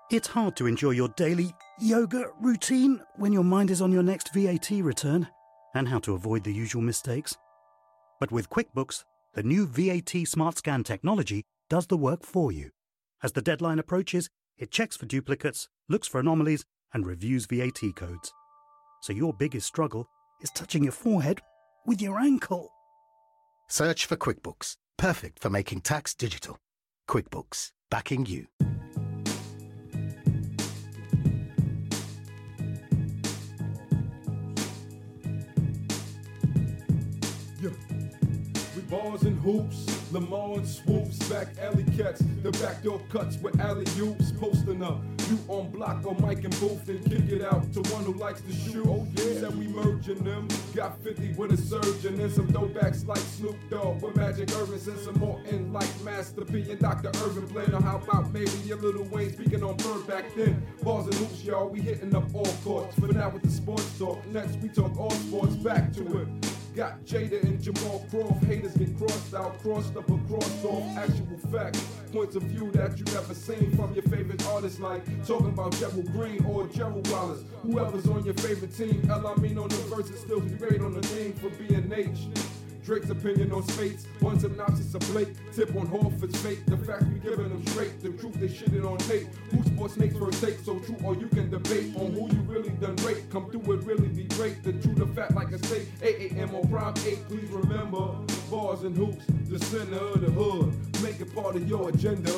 It's hard to enjoy your daily yoga routine when your mind is on your next VAT return and how to avoid the usual mistakes. But with QuickBooks, the new VAT Smart Scan technology does the work for you. As the deadline approaches, it checks for duplicates, looks for anomalies, and reviews VAT codes. So your biggest struggle is touching your forehead with your ankle. Search for QuickBooks, perfect for making tax digital. QuickBooks, backing you. Bars and hoops, Lamar swoops, back alley cats, the backdoor cuts with alley-oops, posting up. You on block or mic and booth, then kick it out to one who likes to shoot. Oh yeah, said we merging them. Got 50 with a surgeon and some throwbacks like Snoop Dogg with Magic Irvin, and some more in like Master P and Dr. Irvin playing. Or how about maybe your Lil Wayne speaking on Bird back then. Bars and hoops, y'all, we hitting up all courts. For now with the sports talk, next we talk all sports, back to it. Got Jada and Jamal Croft, haters get crossed out, crossed up or crossed off, actual facts, points of view that you never seen from your favorite artists, like talking about Gerald Green or Gerald Wallace, whoever's on your favorite team. El Amin on the verses still be great on the name for B&H. Drake's opinion on Spates, one synopsis of Blake, tip on Horford's fate, the facts we giving them straight, the truth they shitting on tape, who sports snakes first take, so true or you can debate on who you really done rate, come through it really be great, the true, the fat like a steak, 8 a.m. on Prime 8, please remember, bars and hoops, the center of the hood, make it part of your agenda.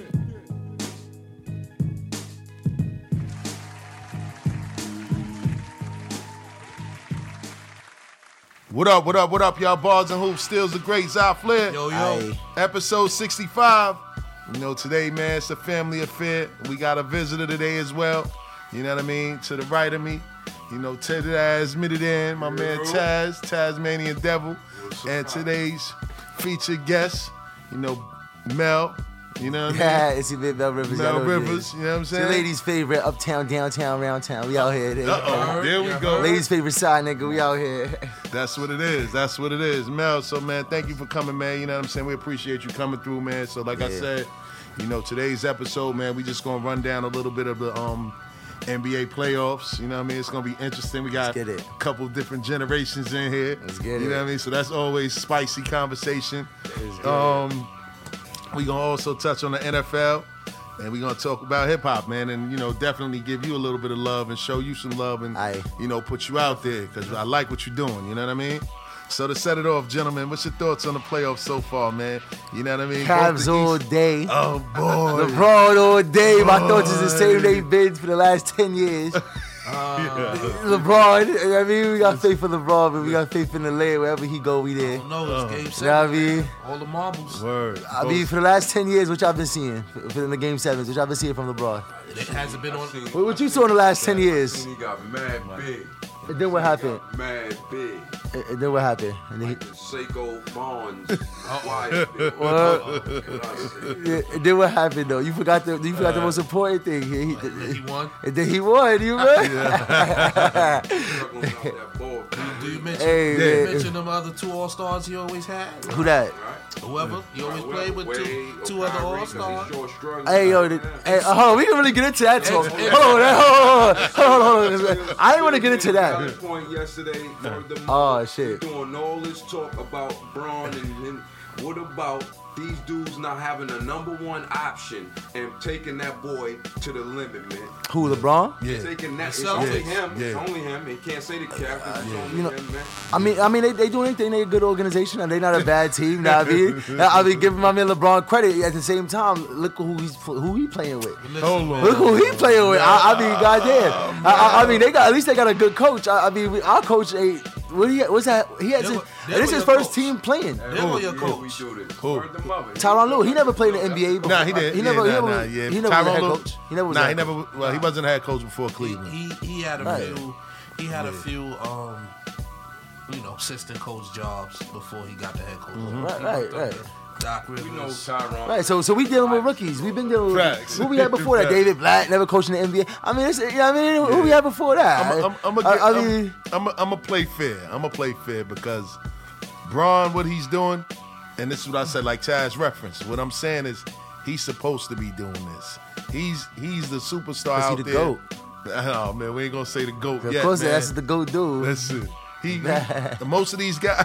What up, y'all? Bars and Hoops, Steals the Great, Zy Flair. Yo. Aye. Episode 65. You know, today, man, it's a family affair. We got a visitor today as well. You know what I mean? To the right of me, you know, Taz admitted in, my man Taz, Tasmanian Devil. And today's featured guest, you know, Mel. You know what I mean? Yeah, it's your big Mel Rivers. Mel Rivers, you know what I'm saying? It's your ladies' favorite, uptown, downtown, round town. We out here. Uh-oh, there we go. Ladies' favorite side, nigga. We out here. That's what it is. Mel, so, man, thank you for coming, man. You know what I'm saying? We appreciate you coming through, man. So, like I said, you know, today's episode, man, we just going to run down a little bit of the NBA playoffs. You know what I mean? It's going to be interesting. We got a couple of different generations in here. Let's get it. You know what I mean? So, that's always spicy conversation. We're going to also touch on the NFL, and we're going to talk about hip-hop, man, and, you know, definitely give you a little bit of love and show you some love and, you know, put you out there because I like what you're doing, you know what I mean? So to set it off, gentlemen, what's your thoughts on the playoffs so far, man? You know what I mean? Cavs all day. Oh, boy. LeBron all day. My thoughts is the same they've been for the last 10 years. LeBron, I mean, we got faith in LeBron, but we got faith in the lane. Wherever he go, we there. No, it's game 7. You know what I mean? All the marbles. Word. I mean, for the last 10 years, which I've been seeing, for the game 7s, which I've been seeing from LeBron. It hasn't been on. What you saw in the last 10 years? He got mad big. And then what happened? Mad big. And then what happened? And then Seiko Bonds. And then what happened though? You forgot the most important thing. He won. And then he won. You right? Do you mention them other 2 All-Stars he always had? Who that? Whoever. He always played with two other All-Stars. Hey, hold on. We can really get into that talk. Hold on. I didn't want to get into that. Point yesterday. Oh, shit. Doing all this talk about Braun and what about these dudes not having a number 1 option and taking that boy to the limit, man? Who, LeBron? Yeah. Taking that. It's only him. It's only him. He can't say the captain. It's only him, man. I mean, they do anything. They a good organization, and they not a bad team. Know what I mean, giving my man LeBron credit. At the same time, look who he playing with. Look who he playing with. I mean, goddamn. I mean, at least they got a good coach. I mean, our coach ain't. What's that? He has. This is his first team playing. They were your coach. Tyronn Lue. He never played in the NBA before. Nah, he did. He never was a head coach. He never was a head coach. Well, he wasn't a head coach before Cleveland. He had a few you know, assistant coach jobs before he got the head coach. Right. Doc Rivers. We know Tyronn. Right, so we dealing with rookies. We've been dealing with who we had before that. David Blatt, never coaching the NBA. I mean, who we had before that? I'm gonna play fair. I'm gonna play fair because Braun, what he's doing, and this is what I said, like Taz reference. What I'm saying is he's supposed to be doing this. He's the superstar Is he out the there. GOAT? Oh man, we ain't gonna say the GOAT Of yet, course, man. that's the GOAT dude. Listen, most of these guys,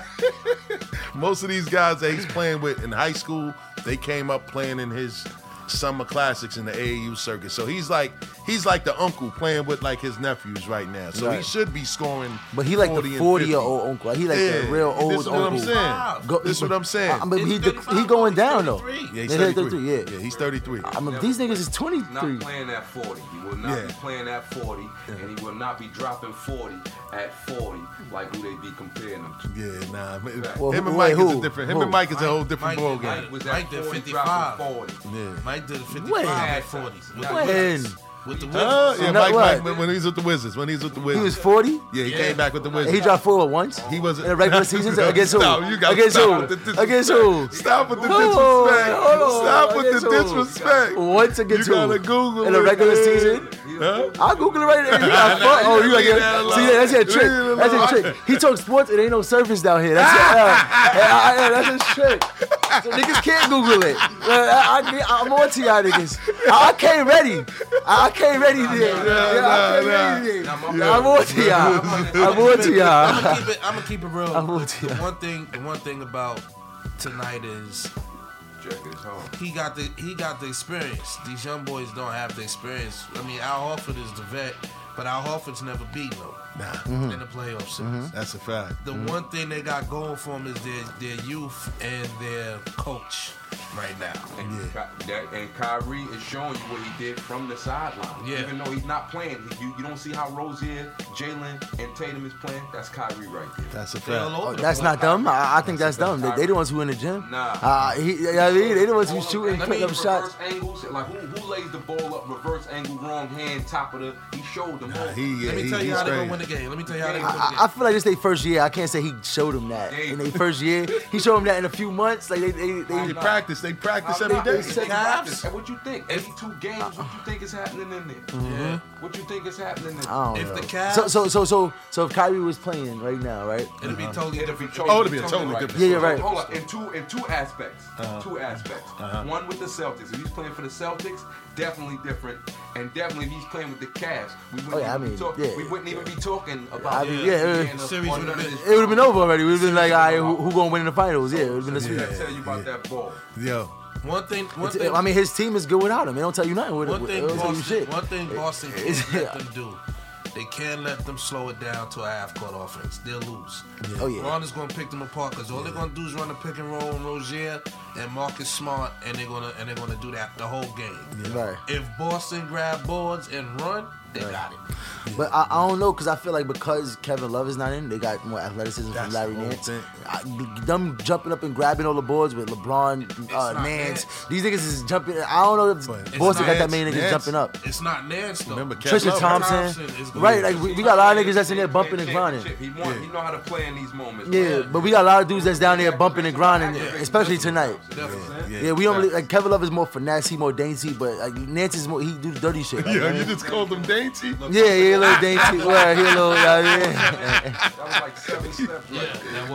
that he's playing with in high school, they came up playing in his summer classics in the AAU circuit. So he's like the uncle playing with like his nephews right now. So he Right. should be scoring. But he like 40 the and 40-year-old uncle. He like the real old This is what uncle. I'm saying. This is what I'm saying. I mean, He's he 35, going down though. 33. Yeah, he's Yeah, 33. yeah. He's 33. I mean, these niggas is 23. Not playing at 40. He will not Yeah. be playing at 40, and he will not be dropping 40 at 40 like who they be comparing him to. Yeah, nah. Well, him and wait, Mike is who? a different. Him Who? and Mike is a whole different Mike- ball game. Mike was Mike at did 40, 55. dropping 40. Yeah. Mike did a 55 When? at 40. When? With the Yeah, Wizards. Not what? Mike when he's with the Wizards. When he's with the He Wizards. was 40. Yeah, he came back with the And Wizards. he dropped 4 once. He wasn't in a regular season. Against who? Stop, you gotta Against stop who? with the disrespect. Against who? Stop with the Hold disrespect. on. Stop with the Against who? disrespect. Once against You who? gotta Google In a it, regular man. season. Huh? I'll Google it right there. You got Nah, fuck. you Oh, gotta you leave like that alone. see that's your trick. Leave it That's your alone. trick. He talks sports. It ain't no surface down here. That's that's his trick. So niggas can't Google it. I'm on to y'all niggas. I came ready. I came ready there. I'm on to y'all. I'm on to y'all. I'm gonna keep it real. I'm on to The y'all. one thing about tonight is Jack is home. he got the experience. These young boys don't have the experience. I mean, Al Horford is the vet, but Al Horford's never beaten them in the playoff series. That's a fact. The one thing they got going for them is their youth and their coach right now. And Kyrie is showing you what he did from the sideline. Yeah. Even though he's not playing, you don't see how Rozier, Jalen, and Tatum is playing. That's Kyrie right there. That's a They're all fact. over the That's place. not dumb. I think that's dumb. They the ones who in the gym. Nah. You know what I mean? They the ones who shooting, Let me putting up shots. reverse angles. Like who lays the ball up, reverse angle, wrong hand, top of the. He showed them all. Let me tell you how they're gonna win the game. Let me tell you how they're gonna win the game. I feel like this their first year. I can't say he showed them that in their first year. He showed them that in a few months. Like they They practice. They practice every day. Cavs? And what you think? 82 games. What you think is happening in there? Yeah. What you think is happening in there? I don't If know. the Cavs, So if Kyrie was playing right now, right? it'll be totally different. Oh, it'll be a totally different Yeah, you're right. Hold on. In two aspects. Two aspects. One with the Celtics. If he's playing for the Celtics, definitely different. And definitely if he's playing with the Cavs, we wouldn't even be talking about. Series would have been. It would have been over already. We'd have been like, all right, who gonna win in the finals? Yeah, it would have been a sweep. I tell you about that ball. Yo, One thing. I mean, his team is good without him. They don't tell you nothing. One thing They don't tell you shit. Boston can't let them do. They can't let them slow it down to a half-court offense. They'll lose. Oh yeah. Ron is going to pick them apart because all they're going to do is run the pick and roll and Rozier and Marcus Smart, and they're gonna do that the whole game. Right. If Boston grab boards and run, they got it. But I don't know because I feel like because Kevin Love is not in, they got more athleticism from That's Larry the whole Nance. thing. Them jumping up and grabbing all the boards with LeBron, not Nance. Nance. These niggas is jumping. I don't know if But Boston got Nance- that many niggas Nance- jumping up. It's not Nance though. remember Tristan Love? Thompson, is good. right? Like we got a lot of niggas that's in there bumping and grinding. He know how to play in these moments. Yeah, but we got a lot of dudes that's down there bumping and grinding, especially tonight. Definitely. Yeah, we don't really, like Kevin Love is more finesse, more dainty, but like Nance is more he do the dirty shit. Like, Yeah, man. you just called them dainty. Yeah, he a little dainty. Right, he a little. That was like 7 steps. Yeah, Right? that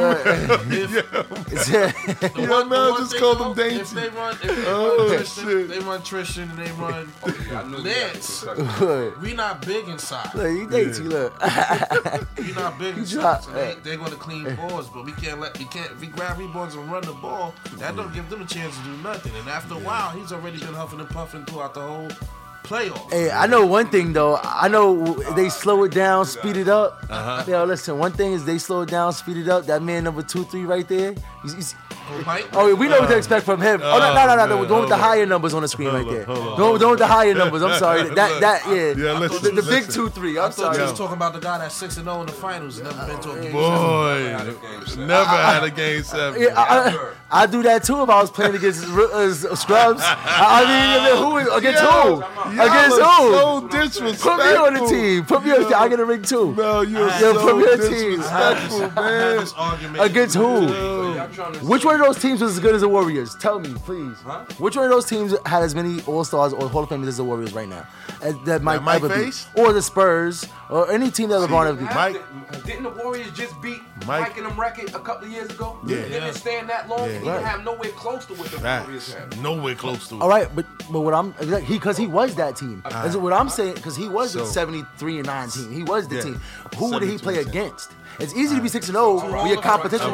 was. Yeah. Yo, man, just called them dainty. If they run, shit. they run Tristan and they run I knew Nance. Look, We not big inside. he dainty. Look. We not big inside. drop- So they're gonna clean balls, but we can't. If we grab rebounds and run the ball, that don't give them a chance to do nothing. And after a while, he's already been huffing and puffing throughout the whole playoff. Hey, I know one thing though. I know they slow it down, speed it up. Yo, listen. One thing is they slow it down, speed it up. That man number 2-3 right there. Mike, Oh, we know what to expect from him. Oh no. Don't with the higher numbers on the screen right there. Don't with the higher numbers. I'm sorry. Yeah, listen, The big listen. 2-3. I I'm thought sorry. you was talking about the guy that's 6-0 in the finals, never been to a game. Boy, never had a game 7. Yeah, I do that too if I was playing against Scrubs. I mean, who against who? Against who? So disrespectful. Put me on the team. Put me on the team. I get a ring too. No, you're Yo, so put me on the team. disrespectful, I had man. this argument Against who? Which one of those teams was as good as the Warriors? Tell me, please. Huh? Which one of those teams had as many All-Stars or Hall of Famers as the Warriors right now? That might ever face? be. Or the Spurs, or any team that LeBron ever beat. Mike. Didn't the Warriors just beat Mike and them record a couple of years ago? Yeah. They didn't stand that long. Yeah. He didn't have nowhere close to what the Warriors have. Nowhere close to it. All right, but what I'm because he was that team. That's what I'm saying, because he was the 73-9 team. He was the team. Who did he play against? It's easy to be 6-0 when your competition.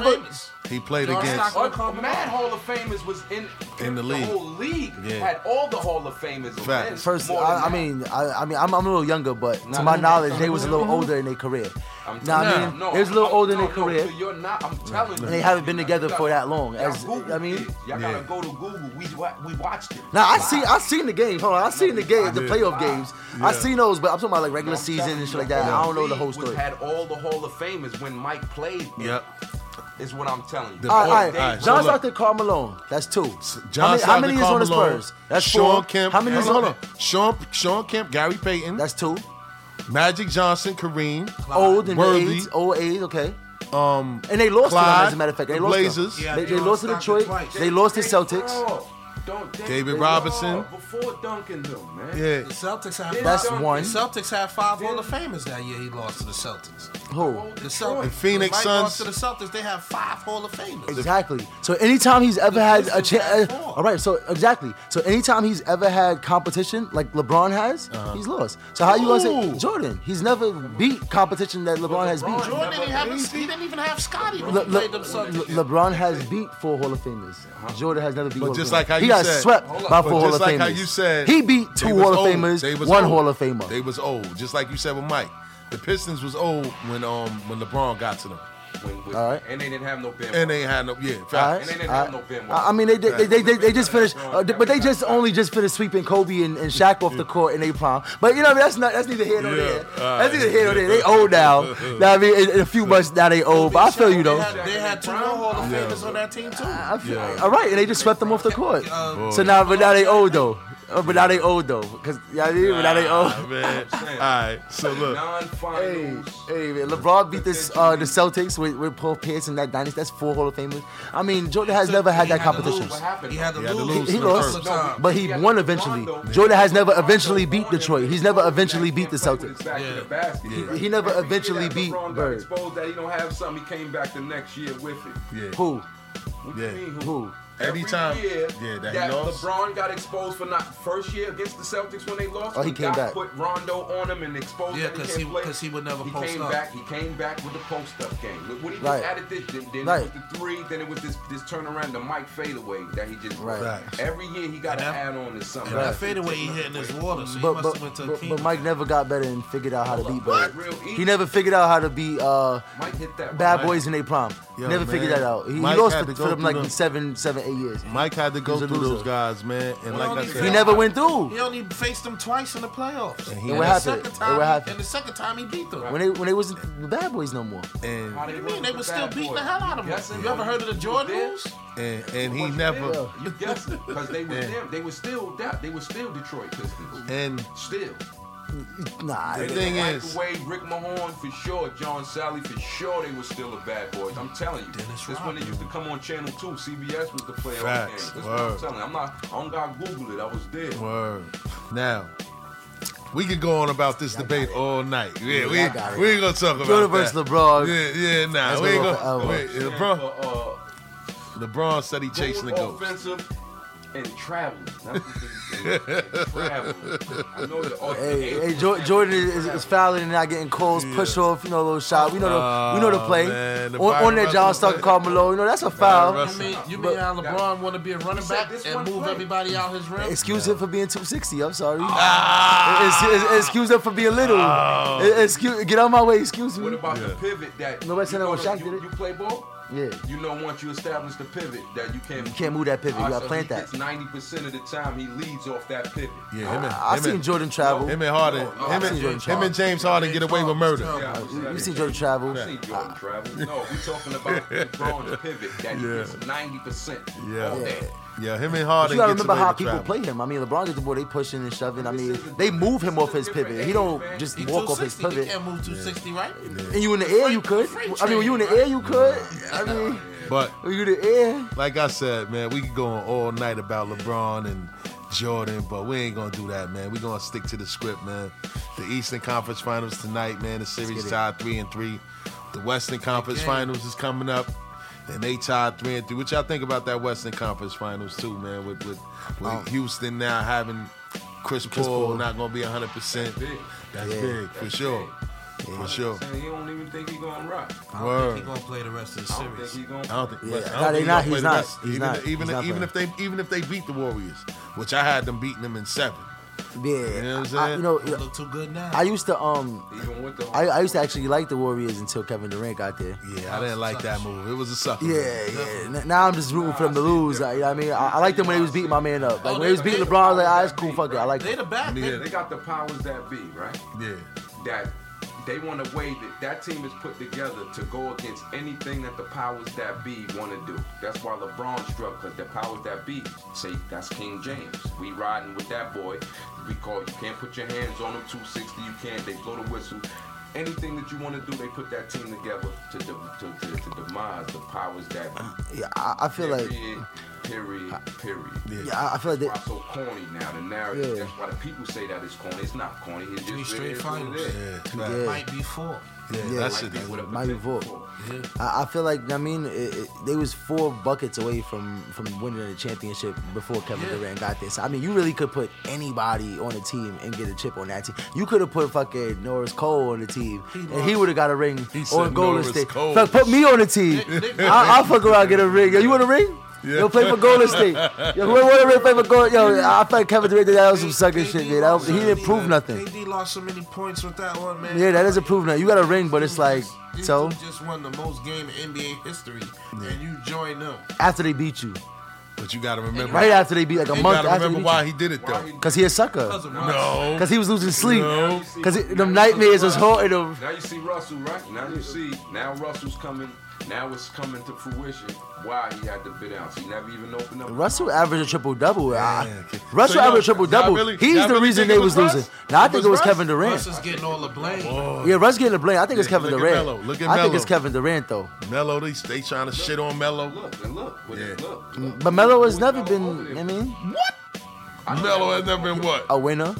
He played against Mad Hall of Famers was in the league. The whole league had all the Hall of Famers. First, I mean, I'm a little younger, but to my knowledge, they was a little older in their career. They was a little older in their career. You're not. I'm telling you. And they haven't been together for that long. Y'all gotta go to Google. We watched it. Now I seen the game. Hold on, I seen the game, the playoff games. I seen those, but I'm talking about like regular season and shit like that. I don't know the whole story. Had all the Hall of Famers when Mike played. Yep. Is what I'm telling you. All right. John Stockton, Karl Malone. That's 2. How many is on the Spurs? That's 4. Sean Kemp. How many is on? Sean Kemp, Gary Payton. That's 2. Magic Johnson, Kareem. Old and Worthy. Old age, okay. And they lost to them, as a matter of fact. They lost Blazers. They lost to Detroit. They lost to Celtics. David Robinson. Before Duncan, though, man. Yeah. The Celtics have That's 1. The Celtics had 5 Hall of Famers that year. He lost to the Celtics. Who? The Celtics. And Phoenix Mike Suns. lost to the Celtics. They have 5 Hall of Famers. Exactly. So anytime he's ever had a chance, all right. So exactly. So anytime he's ever had competition like LeBron has, he's lost. So how you gonna say Jordan? He's never beat competition that LeBron has beat. Jordan he didn't even have Scotty when he played them Celtics. LeBron has beat 4 Hall of Famers. Jordan has never beat. But just like how he you got said, swept by 4 Hall of like Famers. how you said, he beat 2 Hall of Famers, 1 Hall of Famer. They was old, just like you said with Mike. The Pistons was old when LeBron got to them. All right. And they didn't have no Ben. And they had no, yeah. Facts. Right. And they didn't have no Ben. I mean, they just finished, but they just finished sweeping Kobe and Shaq off the court in their prime. But you know, that's neither here nor there. That's neither here nor there. They old now. Now I mean, in a few months now they old. But I feel you though. They had 2 more Hall of Famers on that team too. All right, and they just swept them off the court. So now they old though. But now they old though, cause but now they old. Man. All right, so look. Hey, man, LeBron beat the Celtics with Paul Pierce and that dynasty. That's 4 Hall of Famers. I mean, Jordan has never had that competition. He had to lose. He lost, but he won eventually. Jordan has never eventually beat Detroit. He's never eventually beat the Celtics. He never eventually beat Bird. Exposed that he don't have something. He came back the next year with it. Yeah. Who? What you mean, Who? Every Anytime, year that he lost. LeBron got exposed for not first year against the Celtics when they lost. Oh, he came back. Put Rondo on him and exposed him. Because he would never post up. He came back with the post up game. Look what he just added this. Then it was the 3. Then it was this turnaround, the Mike fadeaway that he just every year he got to add on to something. That fadeaway he hitting his water. So he must have went to a king. But Mike never got better and figured out how to beat Bird. He never figured out how to beat Mike hit that bad boys in their prime. Never figured that out. He lost for them like 7, 8 years. Mike had to go through those guys, man. And like I said, he never went through. He only faced them twice in the playoffs. And what happened? And the second time he beat them. When they wasn't the bad boys no more. And what do you mean? They were still beating the hell out of them. You ever heard of the Jordan rules? And he never. You guessed it, because they were them. They were still Detroit Pistons. And still. Nah, the thing is, Wade, Rick Mahorn for sure, John Sally for sure, they were still the bad boys. I'm telling you, this when they used to come on Channel 2. CBS was the playoff game. That's what I'm telling you. I don't gotta Google it. I was there. Word. Now, we could go on about this debate all night. Yeah, we ain't gonna talk about Jordan versus LeBron. Nah, we ain't gonna. LeBron said he chasing the ghost. Offensive and traveling. I know that. Jordan is fouling and not getting calls, push off, little shot. We know the play. Man, on that John Stockton, Karl Malone, that's a foul. You mean how LeBron want to be a running back and move everybody out his rim? Excuse him for being 260. I'm sorry. Excuse him for being little. Get out of my way. Excuse me. What about the pivot that nobody said that was Shaq did it? You play ball? Yeah. You know, once you establish the pivot, that you can't move that pivot. You gotta plant that. 90% of the time, he leads off that pivot. Yeah, I've seen Jordan travel. Him and Harden. Him and James Harden get away with murder. You've seen Jordan travel. I've seen Jordan travel. No, we're talking about LeBron's pivot that he gets 90% all day. Yeah, him and Harden. You gotta remember how people play him. I mean, LeBron gets the ball, they pushing and shoving. I mean, they move him off his pivot. He don't just walk off his pivot. He can't move 260, right? And you in the air, you could. I mean, when you in the air, you could. I mean, But you the air. Like I said, man, we could go on all night about LeBron and Jordan, but we ain't gonna do that, man. We gonna stick to the script, man. The Eastern Conference Finals tonight, man. The series tied 3-3. The Western Conference Finals is coming up, and they tied 3-3. What y'all think about that Western Conference Finals too, man? With Houston now having Chris Paul not gonna be 100%. That's big for sure. For sure. He don't even think he's gonna rock. I don't think he's gonna play the rest of the series. Even if they beat the Warriors, which I had them beating them in 7. Yeah, you know what I'm saying? They look too good now. I used to I used to actually like the Warriors until Kevin Durant got there. Yeah, I didn't like that move. It was a sucker. Yeah. Now I'm just rooting for them to lose. I mean, I liked them when he was beating my man up. Like when he was beating LeBron, I was like, it's cool, fuck it. I like they the back. They got the powers that be, right? Yeah. That they want a way that team is put together to go against anything that the powers that be want to do. That's why LeBron struck, because the powers that be say that's King James. We riding with that boy. You can't put your hands on him. 260, you can't. They blow the whistle. Anything that you want to do, they put that team together to demise the powers that be. Yeah, I feel like. Period. Yeah, I feel like it's so corny now. The narrative. That's why the people say that it's corny. It's not corny. It's just straight finals. Yeah. Might be 4. That might be 4. Yeah. I feel like, they was 4 buckets away from winning the championship before Kevin Durant got there. So, I mean, you really could put anybody on the team and get a chip on that team. You could have put fucking Norris Cole on the team, and he would have got a ring on Golden State. Put me on the team. I'll fuck around and get a ring. Yo, you want a ring? Yeah. Yo, play for Golden State. Yo, whoever want to play for Golden Yo, I feel like Kevin Durant did that was some sucker shit, man. He didn't prove nothing. KD lost so many points with that one, man. Yeah, that doesn't prove nothing. You got a ring, but it's like, so. You just won the most game in NBA history, and you joined them. After they beat you. But you got to remember. Right after they beat, like a month after. You got to remember why he did it, though. Because he a sucker. No. Because he was losing sleep. Because them nightmares was haunting him. Now you see Russell, right? Now Russell's coming. Now it's coming to fruition why he had the bid out. He never even opened up. Russell averaged a triple-double. Russell averaged a triple-double. He's the reason they was losing. Now, I think it was Kevin Durant. Russ is getting all the blame. Yeah, Russ getting the blame. I think it's Kevin Durant. Look at Melo. I think it's Kevin Durant, though. Melo, they trying to shit on Melo. Look. But Melo has never been, What? Melo has never been what? A winner.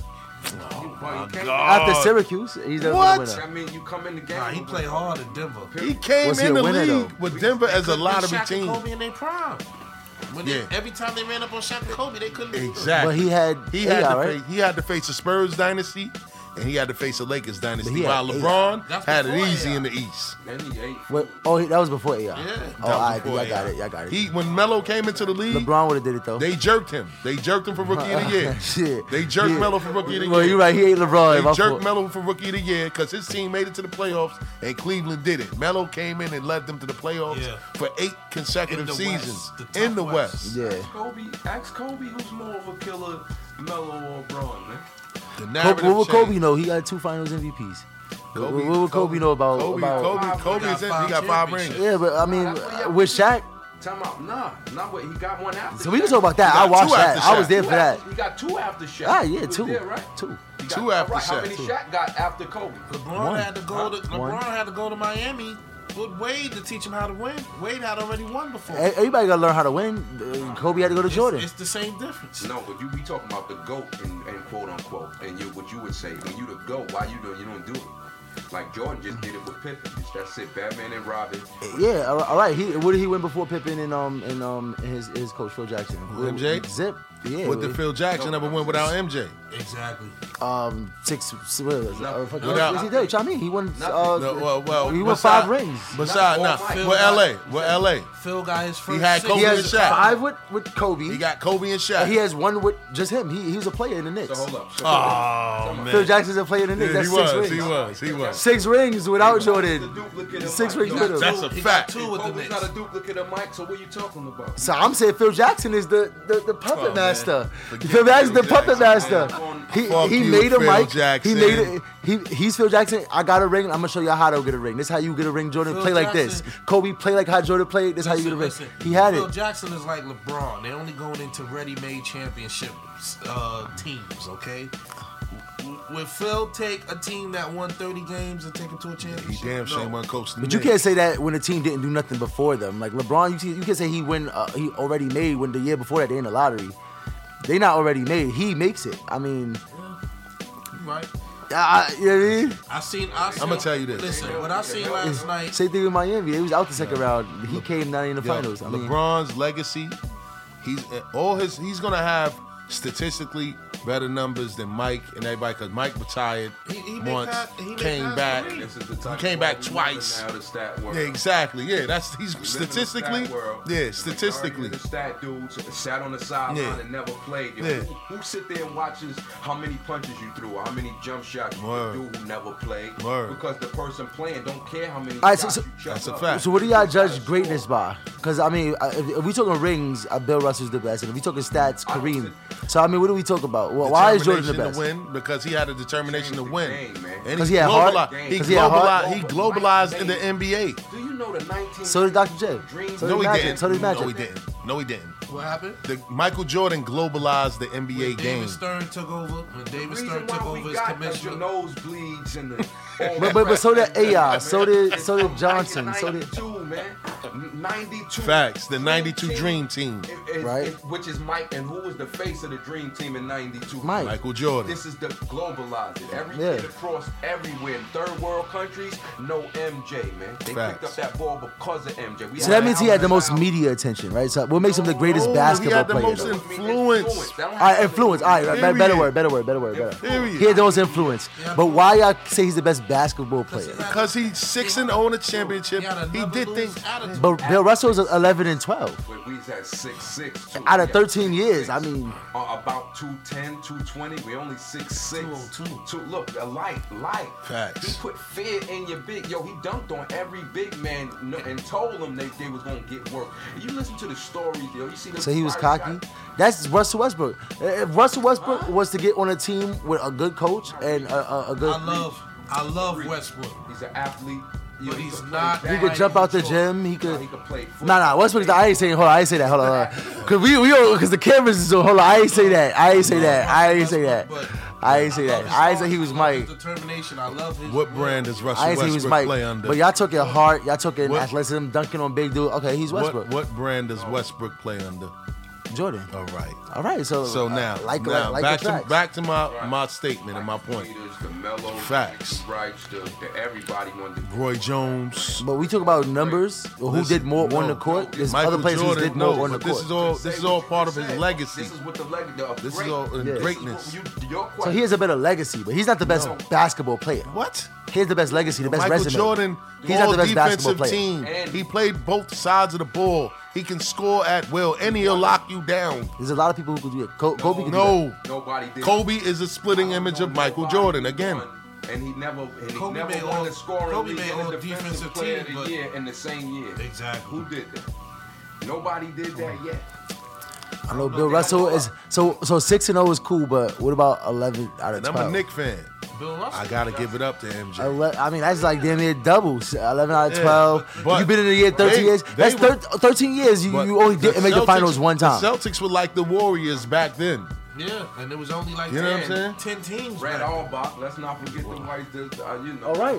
Oh, God. After Syracuse, he's never been a winner. I mean, you come in the game. He played hard in Denver. He came in the league with Denver as a lottery team. Kobe in their prime. Every time they ran up on Shaq and Kobe, they couldn't. Exactly. But he had to face the Spurs dynasty, and he had to face the Lakers dynasty. While LeBron had it easy in the East. And he ate. That was before AI. Yeah. I got it. When Melo came into the league, LeBron would have did it though. They jerked him. They jerked him for Rookie of the Year. Shit. They jerked Melo for Rookie of the Year. Well, you're right. He ain't LeBron. They jerked Melo for Rookie of the Year because his team made it to the playoffs and Cleveland did it. Melo came in and led them to the playoffs for 8 consecutive seasons in the West. Yeah. Ask Kobe who's more of a killer, Melo or Braun, man. What would Kobe know? He got 2 Finals MVPs. What would Kobe know about? Kobe he got 5 rings. Yeah, but I mean, with Shaq. Time out. Nah, he got 1 after. So we can talk about that. I watched that. I was there for that. He got 2 after Shaq. Ah, yeah, 2. There, right? 2. 2 after Shaq. How many Shaq got after Kobe? LeBron had to go to Miami with Wade to teach him how to win. Wade had already won before. Everybody got to learn how to win. Kobe had to go to Jordan. It's the same difference. No, but you be talking about the GOAT and quote unquote, and what you would say when you the GOAT, why you don't do it? Like Jordan just did it with Pippen. That's it. Batman and Robin. Yeah, all right. What did he win before Pippen and his coach Phil Jackson? MJ? Zip. Yeah. What did Phil Jackson ever win without MJ? Exactly. 6. What is he did? I mean, he won. He won 5 rings. Besides, with LA. Phil got his first. He had Kobe and Shaq. 5 with Kobe. He got Kobe and Shaq. And he has 1 with just him. He was a player in the Knicks. So hold up. Oh man. Phil Jackson's a player in the Knicks. That's 6 rings. He was. 6 rings without Jordan. 6 rings with him. That's a fact. 2 with the Kobe's Knicks. not a duplicate of Mike. So what are you talking about? So I'm saying Phil Jackson is the puppet master. Phil Jackson's the puppet master. He made a mic. He made it. He's Phil Jackson. I got a ring. I'm gonna show you how to get a ring. This is how you get a ring. Jordan, play like this. Kobe, play like how Jordan played. This is how you get a ring. He had it. Phil Jackson is like LeBron. They only going into ready-made championship teams. Okay. Would Phil take a team that won 30 games and take it to a He championship? damn shame wasn't coaching. But you can't say that when the team didn't do nothing before them. Like LeBron, you can't say he already made when the year before that they in the lottery. They not already made. He makes it. I mean, Right. you know what I mean? I seen. I'm gonna tell you this. Listen, what I seen last night. Same thing with Miami. They was out the second round. He came not in the finals. I mean, LeBron's legacy, he's gonna have statistically better numbers than Mike and everybody because Mike retired once, came back. He came back twice. Yeah, exactly. Yeah, he's statistically. Yeah, statistically. The stat dudes sat on the sideline and never played. Yo, who sit there and watches how many punches you threw, or how many jump shots you do who never played? Because the person playing don't care how many shots you chuck that's a up. fact. so what do y'all judge greatness by? Because I mean, if we talking rings, Bill Russell's the best, and if we talking stats, Kareem. So I mean, what do we talk about? Well, why is Jordan the best? To win because he had a determination to win, and he had heart. He globalized in the NBA. Do you know the 19? So did Dr. J. No, he didn't. So did Magic. No, he didn't. What happened? Michael Jordan globalized the NBA When game. David Stern took over. When David Stern took over as commissioner. Nosebleeds and the. But so did AI. So did Johnson. So did 92, man. 92. Facts. The 92 Dream Team. Right. Which is Mike, and who was the face of the Dream Team in 92? Mike. Michael Jordan. This is the globalized it. Every kid across everywhere in third world countries know MJ, man. They picked up that ball because of MJ. So that means he had the most media attention, right? So what makes him the greatest basketball player? He had the most influence. All right, influence. All right, better word. Period. He had the most influence. But why y'all say he's the best basketball player? Because he's 6-0 in the championship. He did things. But Bill Russell's 11 and 12. We was at 6'6". Out of 13 years, I mean. About 210, 220. We only 6'6". Look, light. Facts. He put fear in your big. Yo, he dunked on every big man and told them they was gonna get work. You listen to the stories, yo. You see the. So he was cocky. That's Russell Westbrook. If Russell Westbrook was to get on a team with a good coach and a good. I love Westbrook. He's an athlete. But he's not. He could jump out the gym. He could play football. Nah. Westbrook's. I ain't saying. Hold on. I ain't say that. Hold on. Cause because the cameras is on. Hold on. I ain't say that. I ain't say that. I say he was Mike. Determination. I love his. What brand does Russell Westbrook play under? But y'all took it hard. Y'all took it athleticism, dunking on big dude. Okay, he's Westbrook. What brand does Westbrook play under? Jordan. All right. So now, back to my statement and my point. Facts. Everybody wanted Roy Jones. But we talk about numbers. Who did more on the court? There's Michael other players who did more on the court. This is all part of his legacy. This is what the legacy. This is all greatness. So he has a better legacy, but he's not the best basketball player. What? He has the best legacy, the best Michael resume. Jordan, he's not the best basketball defensive player. team. He played both sides of the ball. He can score at will, and he'll lock you down. There's a lot of people who could do it. Kobe could do that. Nobody did. Kobe is a splitting image of Michael Jordan again. And he never won the scoring league and the defensive player of the year in the same year. Exactly. Who did that? Nobody did that yet. I know Bill Russell is so 6-0 is cool, but what about 11 out of 12? And I'm a Knicks fan. Bill Russell. I gotta give it up to MJ. I mean, that's like damn near doubles. 11 out of 12. But You've been in the year 13 years. That's 13 years. You only didn't make the finals one time. The Celtics were like the Warriors back then. Yeah, and it was only like 10 teams. Red Auerbach. Let's not forget the whites. All right.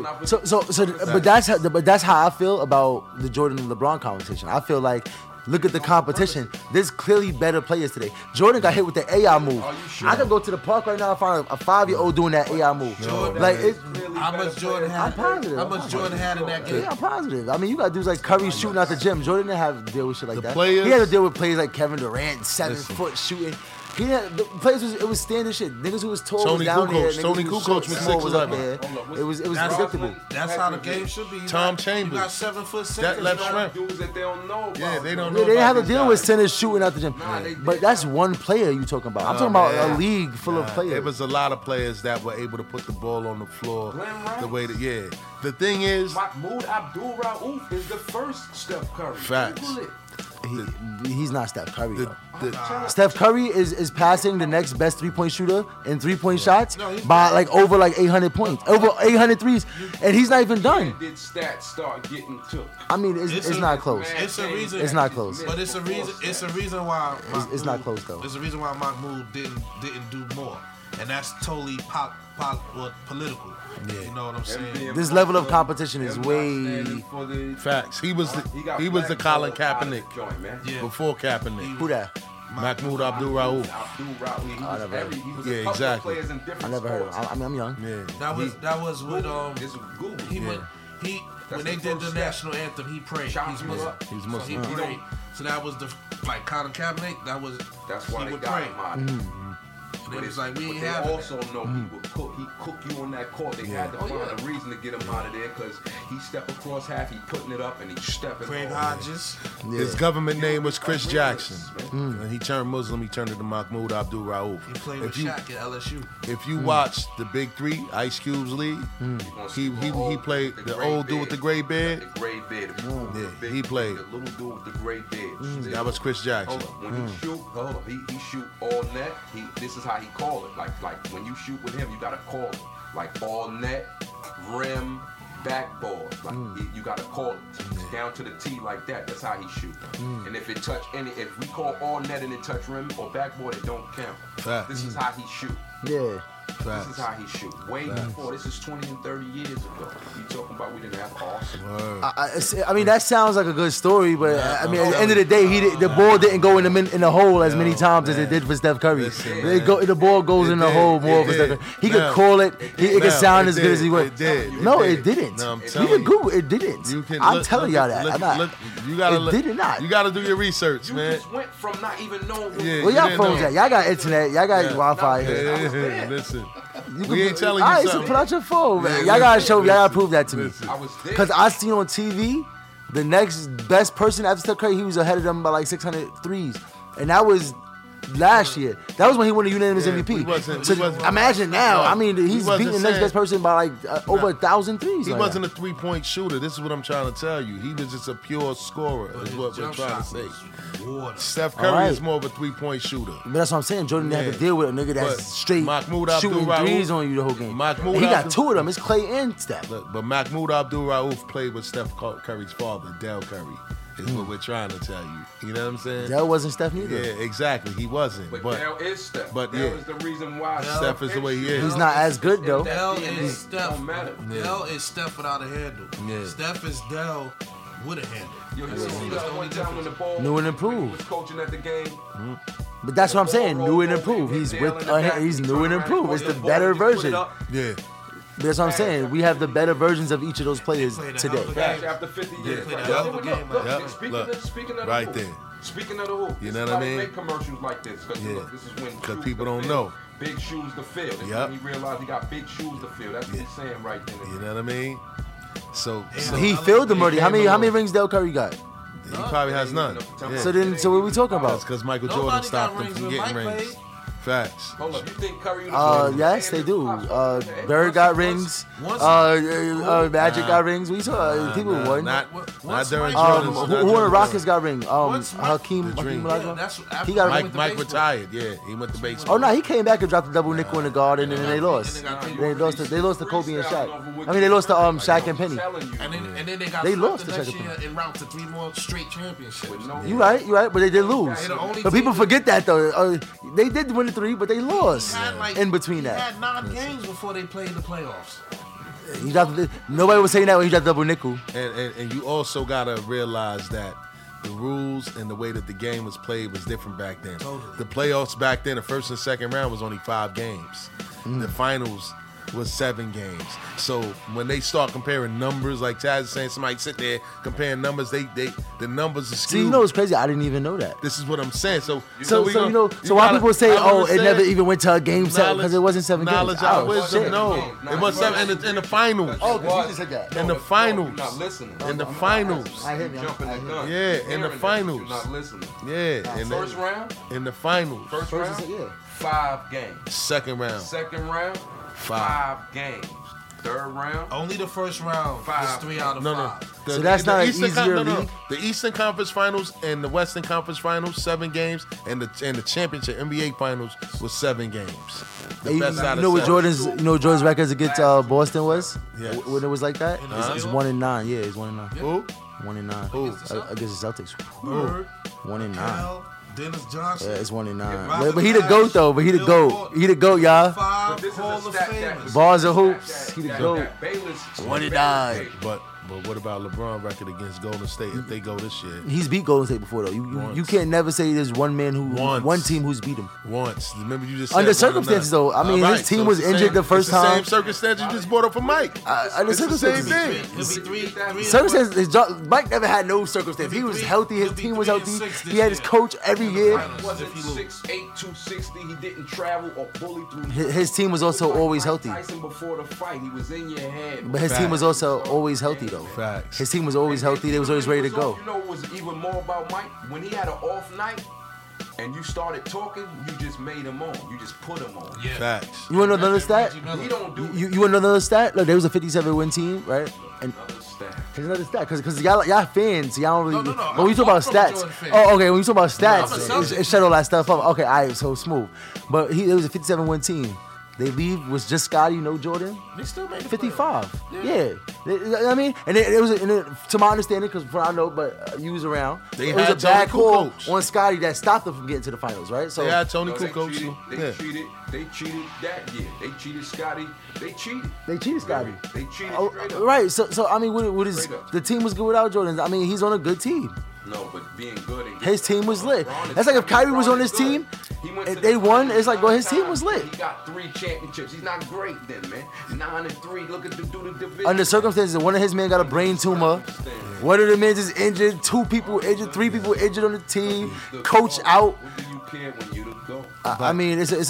But that's how I feel about the Jordan and LeBron conversation. I feel like. Look at the competition. There's clearly better players today. Jordan got hit with the AI move. I could go to the park right now and find a 5-year-old doing that AI move. How much Jordan had? I'm positive. How much Jordan had in that game? Yeah, I'm positive. I mean, you got dudes like Curry shooting out the gym. Jordan didn't have to deal with shit like that. Players, he had to deal with players like Kevin Durant, 7-foot shooting. He had the players. It was standard shit. Niggas who was tall Tony was down Kukoc. there. Tony Kukoc was 6'11". It was predictable. That's how the game should be. Tom Chambers. You got 7'6". That left shrimp. Dudes that they don't know about. Yeah, they don't Yeah, know. they didn't have to about deal these with guys. centers shooting out the gym. But that's one player you talking about. I'm talking about a league full of players. It was a lot of players that were able to put the ball on the floor Glenn Rice. the way that, The thing is, Mahmoud Abdul-Rauf is the first Steph Curry. Facts. Google it. He's not Steph Curry. the, the, Steph Curry is passing the next best 3-point shooter in 3-point shots by over 800 points, over 800 threes, and he's not even done. Did stats start getting took? I mean, it's not close. It's a reason. It's not close. But it's a reason. It's a reason why. It's not close though. It's a reason why Mahmoud didn't do more. and that's totally political. Yeah. You know what I'm saying? This level of competition is way. Facts. He was the Colin Kaepernick before Kaepernick. Who that? Mahmoud Abdul Rauf. Yeah, exactly. I never heard of him. I mean, I'm young. Yeah. That was with Google. When they did the national anthem, he prayed. He's Muslim. He's So Muslim. he prayed. So that was Colin Kaepernick. That's why he they would got pray. him out of it. And it was like we ain't They having also know he would cook. He cooked you on that court. They had to find a reason to get him out of there because he stepped across half. He putting it up and he stepping. Craig Hodges. His government name was Chris Jackson. When he turned Muslim, he turned into Mahmoud Abdul Rauf. He played with Shaq at LSU. If you watch the Big Three, Ice Cube's league, he played the old dude with the gray beard. The gray beard. Yeah, he played. The little dude with the gray beard. That was Chris Jackson. Hold on. When he shoot all net. This is how he call it. Like when you shoot with him, you gotta call it. Like all net, rim, backboard. Like you gotta call it down to the T like that. That's how he shoot. And if we call all net and it touch rim or backboard, it don't count. This is how he shoot. Yeah. This is how he shoot. Way before. This is 20 and 30 years ago. You talking about we didn't have awesome. I mean, that sounds like a good story, but I mean, at the end of the day, the ball didn't go in the hole as many times as it did for Steph Curry. The ball goes in the hole more for Steph Curry. He could call it. It could sound as good as he would. It did. No, it didn't. No, I'm You telling can you. Google it. Didn't. I'm telling y'all that. I'm not. You gotta It did not. You gotta do your research, You man. just went from not even knowing. Yeah, Well, y'all didn't phones know. at. Y'all got internet. Y'all got Wi-Fi. Yeah, listen. You We ain't telling you All right, so something. put out your phone, man. Yeah, Y'all gotta listen, show me. Y'all gotta listen, prove that to me. listen. I was there. Because I seen on TV, the next best person after Steph Curry, he was ahead of them by like 600 threes. And that was last year. That was when he won the unanimous Yeah, MVP. he wasn't- So he wasn't- imagine now. No, I mean, he he's wasn't beating the next saying- best person by like over 1,000 threes. He right wasn't now. a 3-point shooter. This is what I'm trying to tell you. He was just a pure scorer, is His what we're jump trying to shot say. was water. Steph Curry Alright. is more of a 3-point shooter. But that's what I'm saying. Jordan didn't have to Yeah. deal with a nigga that's But straight Mahmoud shooting Abdul-Rauf- threes on you the whole game. Mahmoud And he got Abdul- two of them. It's Clay and Steph. Look, but Mahmoud Abdul Rauf played with Steph Curry's father, Del Curry, is what we're trying to tell you. You know what I'm saying? That wasn't Steph neither. Yeah, exactly. He wasn't. But But Dell is Steph. but Dell yeah. is the reason why Steph is the way he is. He's not as good though. Dell DNA is Steph. don't matter. Dell is Steph without a handle. Yeah. Steph is Dell with a handle. Yo, you That's see the that only one time when the difference. ball New and when improved. he was coaching at the game. But that's what I'm saying. Ball New and rolled improved. over, He's hit with Dale in the back, he's he new turned and around, improved. caught It's the the ball, better he put it version. up. yeah. That's what I'm saying. We have the better versions of each of those players Played a today. hell of a Back game. after 50 years. played a Right. hell of a Look, game, look, man. speaking Look. of the Right hoop. there. Speaking of the hoop. You This know is what I why they mean? make commercials like this. Because Yeah. look, this is when 'Cause shoes people to don't fill. know. Big shoes to fill. This is Yep. when he realized he got big shoes to fill. That's what he's saying right then. You know what I mean? So He filled them already. How many rings Del Curry got? he probably has none. Yeah. So what are we talking That's about? because Michael Nobody Jordan got stopped him rings from when getting Mike rings. played. Facts. Hold up, you think Curry? Yes, they do. Bird got rings. Magic got rings. We saw people won. Not Once during Mike- Jordan's. Who not won the during Rockets got ring? Once Mike- Hakeem The Dream. Olajuwon. Yeah, that's after He got went Mike to Mike baseball. retired. Yeah, he went to baseball. Oh no, he came back and dropped the double nickel in the Garden, and then they lost. And then They lost. They lost to Kobe and Shaq. I mean, they lost to Shaq and Penny. And then they got They swept lost the to next Shaq year en route to 3 more straight championships. You right, but they did lose. They the only But people team- forget that though. They did win the 3, but they lost He had, like, in between he that. had 9 games before they played the playoffs. He dropped. Nobody was saying that when he dropped double nickel. And you also gotta realize that the rules and the way that the game was played was different back then. Totally. The playoffs back then, the first and second round was only 5 games. The finals was 7 games. So when they start comparing numbers, like Chaz is saying, somebody sit there comparing numbers, the numbers are skewed. See, you know what's crazy? I didn't even know that. This is what I'm saying. So So we gonna- why gotta- people say, I oh, it understand. never even went to a game 7 because it wasn't 7 games. Knowledge out Oh, wisdom. shit. No, it was 7 in the finals. Oh, because you just said that. In the finals. You're not listening. In the finals. I hit me. Jumping the gun. Yeah, in the Hearing that, finals. You're not listening. Yeah, First round. in the finals. First First, round. yeah. 5 games. Second round. Second round. 5 games. Third round. Only the first round was 5. 3 out of 5. No. So that's not an Eastern easier no. league? The Eastern Conference Finals and the Western Conference Finals, 7 games, and the championship NBA Finals was 7 games. The You best out know of what 7. Jordan's records against Boston was? Yes. When it was like that? It's 1-9. Yeah, it's 1-9. Who? 1-9. Who? Against the Celtics. Bird, 1-9. Cal, Dennis Johnson. Yeah, it's 1-9. Robert But he the GOAT though. But he the GOAT. He the GOAT, y'all. 5 This is Hall a of stat Famers. Bars and hoops. He the GOAT. Bayless 29. But what about LeBron record against Golden State if they go this year? He's beat Golden State before though. You Once. can't never say there's one Once. team who's beat him. Once. Remember you just said Under 1-9. circumstances, though. I mean, his team was it's the injured same- the first it's the time. same circumstances you just brought up for Mike. Under It's the same circumstances. thing. He'll be 3 Circumstances. Mike never had no circumstance. He was healthy. His team was healthy. He had his coach every year. He wasn't 6'8", 260. He didn't travel or bully through. His team was also always Mike healthy. Tyson before the fight, he was in your head. But his team was also always healthy though. Facts. His team was always healthy. They was always ready to go. You know what was even more about Mike? When he had an off night and you started talking, you just made him on. You just put him on. Yeah. Facts. You want to know another stat? He don't do You want to know another stat? Look, there was a 57-win team, right? And another stat. here's another stat, because y'all fans, y'all don't really. No. But when you talk about I'm from a stats, Jordan fan. oh, okay. When you talk about I'm a stats, Celtic. it shut all that stuff up. Okay, all right, so smooth. But it was a 57-win team. They leave was just Scotty, no Jordan. They still made the 55. playoffs. Yeah. I mean, and it was, to my understanding, because I know, but you was around. They it was had a bad Tony call Kukoc. on Scotty that stopped them from getting to the finals, right? So They had Tony No, Kukoc. they cheated that year. They cheated Scotty. They cheated. they cheated Scotty. They cheated Oh, straight up. right. So I mean, what is Straight up. the team was good without Jordan? I mean, he's on a good team. No, but being good and His team was lit. LeBron is- That's like if Kyrie was on LeBron his is good. team, He went if to they the won, finals it's like, well, his 9 team was lit. He got 3 championships. He's not great then, man. 9-3. Look at the dude in division. Under circumstances, one of his men got a brain tumor. One of the men is injured. 2 people injured. 3 people injured on the team. Coach out. What do you care when you the go? I mean, it's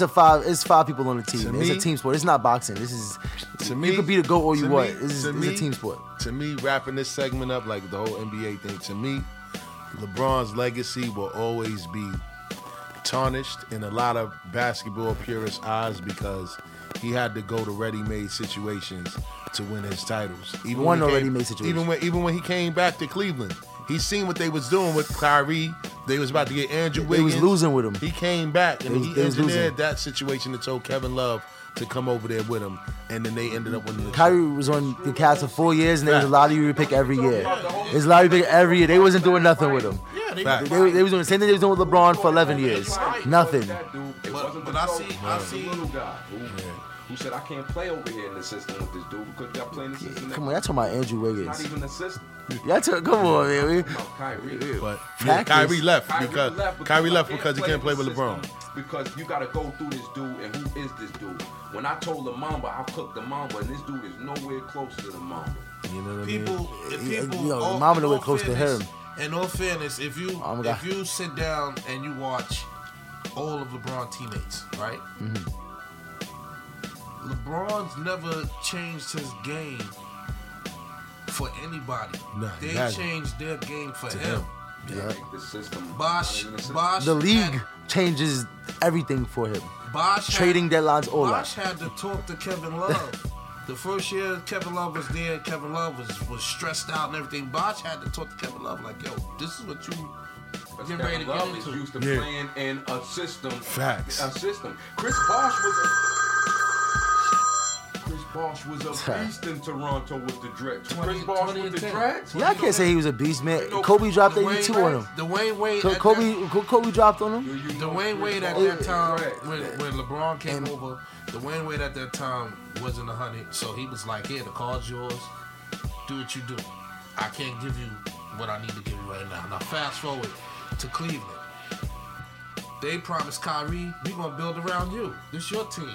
5 people on the team. To It's a me- team sport. It's not boxing. This is To me, you could be the GOAT all you to want. me- It's to a me- team sport. To me, wrapping this segment up like the whole NBA thing, to me, LeBron's legacy will always be tarnished in a lot of basketball purists' eyes because he had to go to ready-made situations to win his titles. Even Won when no he ready-made situation. Even when he came back to Cleveland, he seen what they was doing with Kyrie. They was about to get Andrew They Wiggins. was losing with him. He came back and he They was losing. engineered that situation and told Kevin Love to come over there with him, and then they ended up winning the Kyrie was on the cast for 4 years, and there was a lot of you to pick every year. There's a lot of you pick every year. They wasn't doing nothing with him. Yeah, Fact. They was doing the same thing they was doing with LeBron for 11 years. Nothing. That dude, it But- wasn't but the I coach, see- it I was the see- little guy who said I can't play over here in the system with this dude because y'all playing the system. Come on, y'all talking about Andrew Not Wiggins. even a system. Come on, man. About Kyrie. But Fact Kyrie is- left Kyrie because left Kyrie left I because he can't play with the LeBron. system Because you got to go through this dude, and who is this dude? When I told the Mamba, I'll cook the Mamba, and this dude is nowhere close to the Mamba. You know what I mean? People, You know, Mama nowhere close to him. In all fairness, if you Oh my God. if you sit down and you watch all of LeBron teammates, right? Mm-hmm. LeBron's never changed his game for anybody. No, he They hasn't. changed their game for To him. him. Make the system. Bosh, not even a system. Bosh, The league had- changes everything for him. Bosh had- Trading deadlines, all Bosh that. had to talk to Kevin Love. The first year Kevin Love was there, Kevin Love was stressed out and everything. Bosh had to talk to Kevin Love like, yo, this is what you But get ready to Kevin get Love is into. used to Yeah. playing in a system. Facts. A system. Chris Bosh was a beast in Toronto with the dreads. Chris Bosh with the 2010. dreads. Yeah, I can't say he was a beast, man. You know, Kobe dropped Dwayne 82 on him. Dwayne Wade. So at Kobe dropped on him. Dwayne Wade at Chris that Bosh time, with the dreads. when LeBron came over, Dwayne Wade at that time wasn't 100, so he was like, "Here, the card's yours. Do what you do. I can't give you what I need to give you right now." Now, fast forward to Cleveland. They promised Kyrie, "We gonna build around you. This your team."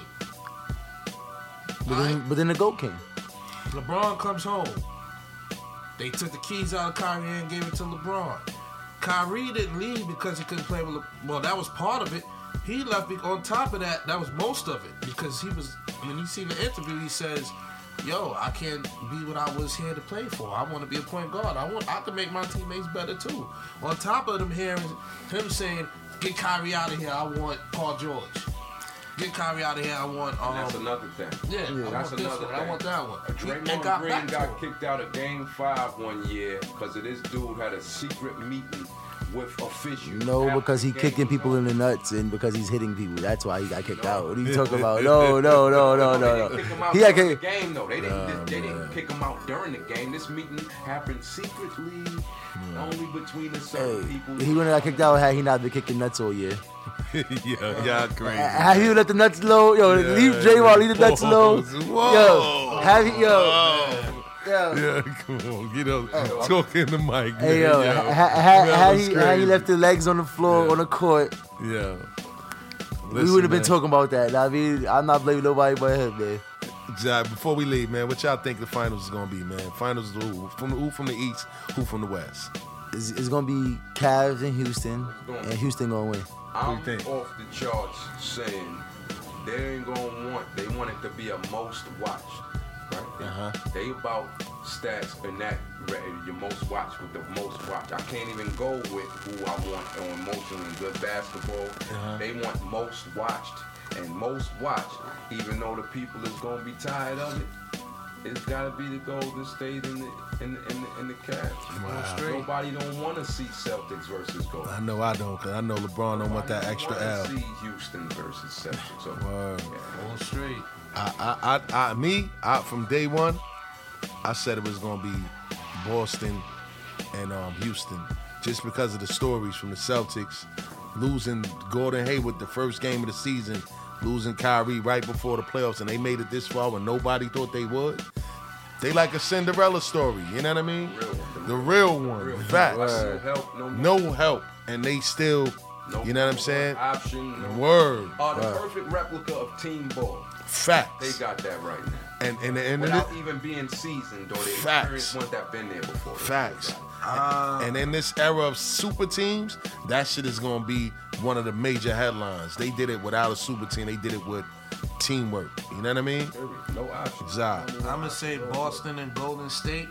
But then the GOAT came. LeBron comes home. They took the keys out of Kyrie and gave it to LeBron. Kyrie didn't leave because he couldn't play with well, that was part of it. He left on top of that, that was most of it. Because he was, when you see the interview, he says, yo, I can't be what I was here to play for. I want to be a point guard. I can make my teammates better too. On top of them hearing him saying, get Kyrie out of here, I want Paul George. Get Kyrie out of here, I want That's another thing. yeah, I That's want this another one. thing. I want that one. Draymond They got Green back to got him. kicked out of Game 5 one year because of this dude had a secret meeting with officials. No, because he kicking people in the nuts and because he's hitting people. That's why he got kicked out. What are you talking about? No. They didn't kick him out during the game, though. They didn't kick him out during the game. This meeting happened secretly, only between the certain people. He wouldn't have got kicked out had he not been kicking nuts all year. yeah, crazy. Have you let the nuts low? Leave Draymond, leave the nuts low. Whoa. Yeah, come on, get up. Talk in the mic. Hey, had he left the legs on the floor on the court, yeah. we would have been talking about that. I mean, I'm not blaming nobody but him, man. Jack, before we leave, man, what y'all think the finals is gonna be, man? Finals is who from the East, who from the West? It's gonna be Cavs and Houston, and Houston gonna win. I'm off the charts saying they want it to be a most watched. Right? They about stats and that your most watched with the most watched. I can't even go with who I want on emotionally good basketball. They want most watched and most watched, even though the people is gonna be tired of it. It's gotta be the Golden State and the Cavs. Wow. Nobody don't want to see Celtics versus Golden. I know I don't, cause I know LeBron don't want that extra L. See Houston versus Celtics. So, All straight. I from day one, I said it was gonna be Boston and Houston, just because of the stories from the Celtics losing Gordon Hayward the first game of the season, losing Kyrie right before the playoffs, and they made it this far when nobody thought they would. They like a Cinderella story, you know what I mean? The real one. Facts. No help, and they still, you know what I'm saying? Option. Word. The perfect replica of team ball. Facts. They got that right now. And without even being seasoned, or the experienced ones that been there before. Facts. And in this era of super teams, that shit is gonna be one of the major headlines. They did it without a super team. They did it with teamwork. You know what I mean? No option. I'm gonna say Boston and Golden State.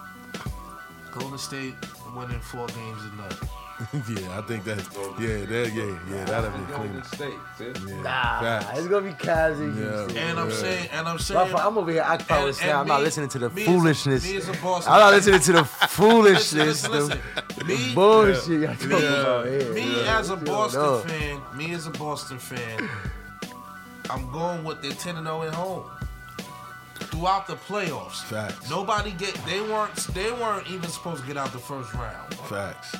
Golden State winning 4 games to nothing. Yeah, I think that. Yeah, that'll be clean. It's gonna be Cavs and Houston. And I'm saying, I'm over here. I'm not listening to the foolishness. Me as a Boston. I'm not listening to the foolishness. Listen. The bullshit y'all talking about here. Me as a Boston fan, I'm going with their 10-0 at home. Throughout the playoffs, facts. They weren't even supposed to get out the first round. Facts.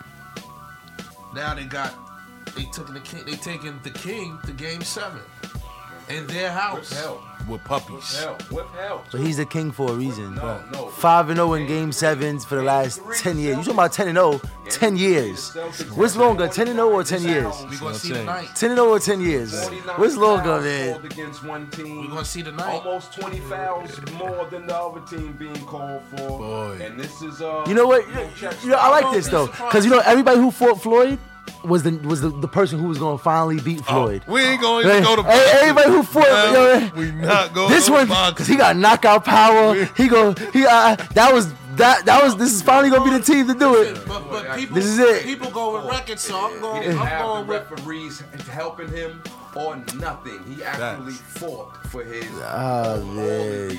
Now they taking the King to Game 7 in their house. With puppies. With help. But he's the king for a reason. No. 5-0 in Game 7s for the last 10 years. You talking about 10-0? 10 years. What's longer, 10-0 or 10 years? We're going to see tonight. 10-0 or 10 years? What's longer, man? Against one team. We're going to see tonight. Almost 20 fouls more than the other team being called for. Boy. And this is You know what? I like this though, because everybody who fought Floyd was the person who was gonna finally beat Floyd. We ain't gonna even go to boxing. Everybody who fought, we not going this to one boxing. because he got knockout power. This is finally gonna be the team to do it. But people, this is it. People go with records, so I'm going. He didn't have the with referees helping him or nothing. He actually fought for his all the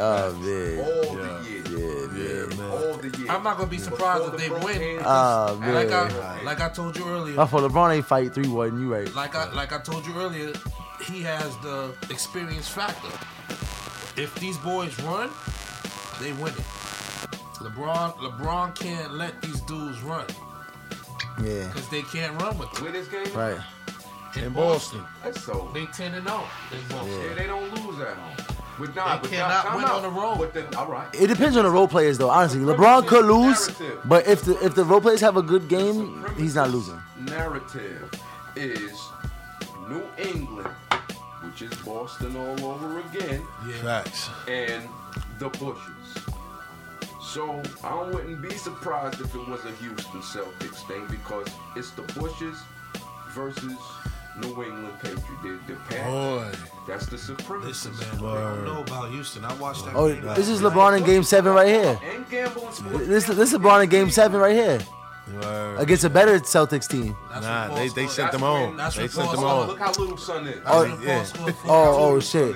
years. I'm not gonna be surprised if they win. Like I told you earlier. For LeBron ain't fight 3-1. You right. Like I told you earlier, he has the experience factor. If these boys run, they win it. LeBron can't let these dudes run. Yeah. Because they can't run with them. Win this game? Right. In Boston. That's so. They 10-0 in Boston. Yeah, they don't lose at home. They cannot win on the road. All right. It depends on the role players, though. Honestly, LeBron could lose, but if the role players have a good game, he's not losing. Narrative is New England, which is Boston all over again. Yeah. Facts. And the Bushes. So I wouldn't be surprised if it was a Houston Celtics thing, because it's the Bushes versus New England Patriots. The Panthers. That's the supremacy. Listen, man, I don't know about Houston. I watched that. This is LeBron in Game 7 right here. And gambling sports. This is LeBron in Game 7 right here. against a better Celtics team. Nah, they sent them home. They sent them home. Look how little son is. Oh shit.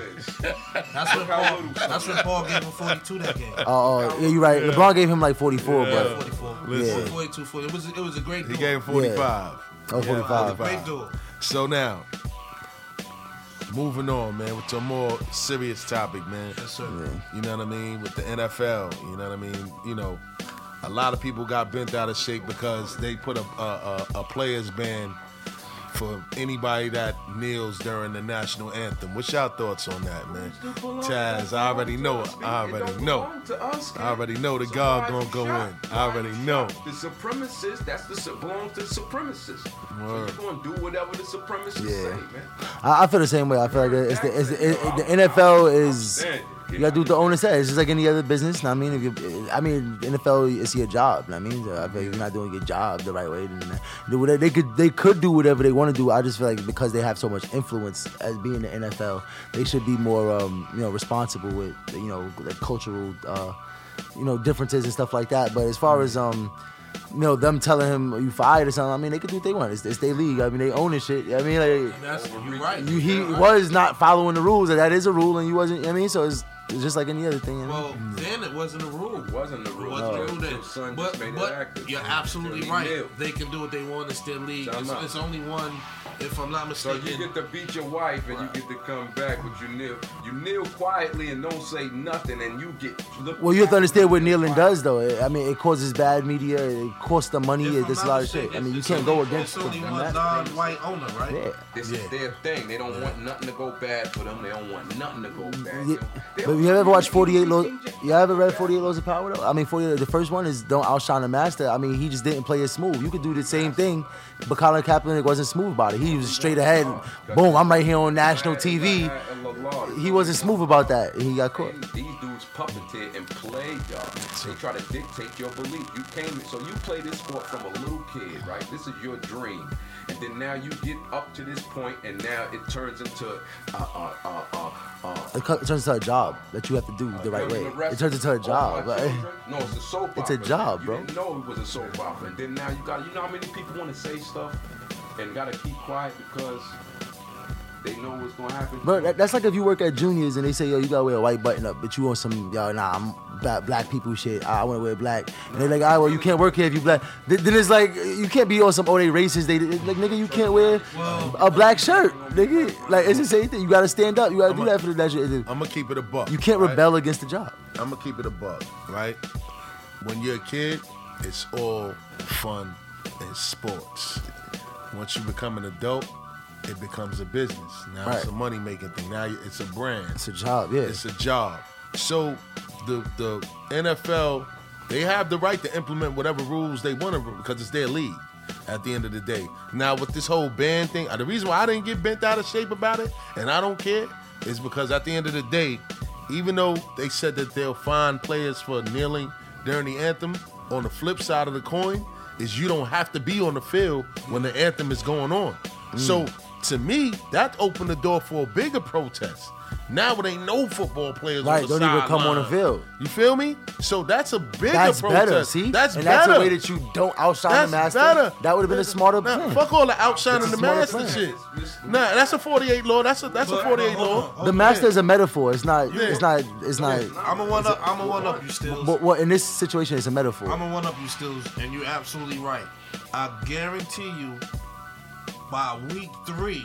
That's when Paul gave him 42 that game. Oh, yeah, you're right. LeBron gave him like 44, but 44. Listen. 42, 40. It was a great duel. He gave him 45. oh, 45. Great duel. So now, moving on, man, with a more serious topic, man. Yes, sir. You know what I mean? With the NFL, you know what I mean? You know, a lot of people got bent out of shape because they put a player's ban for anybody that kneels during the national anthem. What's y'all thoughts on that, man? Taz, I already know it. I already know. I already know the God gonna go in. I already know. The supremacists, belongs to the supremacists. So you're gonna do whatever the supremacists say, man. I feel the same way. I feel like the NFL is. You gotta do what the owner says. It's just like any other business. I mean, NFL is your job. I mean, I feel like if you're not doing your job the right way, then they could do whatever they want to do. I just feel like because they have so much influence as being the NFL, they should be more, responsible with, like cultural, differences and stuff like that. But as far as them telling him you fired or something, I mean, they could do what they want. It's their league. I mean, they own this shit. I mean, like, you're right. He was not following the rules. That is a rule, and you wasn't. I mean, so it's just like any other thing. Well, then it wasn't a rule. It wasn't a rule. But you're absolutely right. They can do what they want. It's their league. It's only one, if I'm not mistaken. So you get to beat your wife and you get to come back, but you kneel quietly and don't say nothing, and you get. Well, you have to understand what kneeling does, though. I mean, it causes bad media. It costs them money. There's a lot of shit. I mean, you can't go against. It's only one non-white owner, right? Yeah. This is their thing. They don't want nothing to go bad for them. They don't want nothing to go bad. But you ever watched 48 Laws? You ever read 48 Laws of Power, though? I mean, the first one is don't outshine the master. I mean, he just didn't play it smooth. You could do the same thing, but Colin Kaepernick wasn't smooth about it. He was straight ahead. Boom, I'm right here on national TV. He wasn't smooth about that, and he got caught. These dudes puppeteer and play, y'all. They try to dictate your belief. So you play this sport from a little kid, right? This is your dream. And then now you get up to this point, and now it turns into it turns into a job that you have to do the right way. It turns into a job. No, it's a soap opera. It's a job, bro. You didn't know it was a soap opera. And then now you know how many people want to say stuff and gotta keep quiet because they know what's gonna happen. Bro, that's like if you work at Juniors and they say, yo, you gotta wear a white button up, but you on some, I'm black people shit. I wanna wear black. And they're like, all right, well, you can't work here if you black. Then it's like, you can't be on some, they racist. They like, nigga, you can't wear a black shirt, nigga. Like, it's the same thing. You gotta stand up. You gotta do that for that shit. I'm gonna keep it a buck. You can't rebel against the job. I'm gonna keep it a buck, right? When you're a kid, it's all fun and sports. Once you become an adult, it becomes a business. Now it's a money-making thing. Now it's a brand. It's a job, yeah. It's a job. So the NFL, they have the right to implement whatever rules they want to because it's their league at the end of the day. Now with this whole ban thing, the reason why I didn't get bent out of shape about it, and I don't care, is because at the end of the day, even though they said that they'll fine players for kneeling during the anthem, on the flip side of the coin is you don't have to be on the field when the anthem is going on. So to me, that opened the door for a bigger protest. Now it ain't no football players on the don't even come on the field. You feel me? So that's a bigger protest. Better. See? That's and better. That's a way that you don't outshine the master. Better. That would have been a smarter plan. Fuck all the outshining the master shit. Nah, that's a 48 law. That's a 48 law. The master is a metaphor. It's not. It's not. I'm a one up you, Stills. But in this situation, it's a metaphor. I'm a one up you, Stills, and you're absolutely right. I guarantee you, by week 3,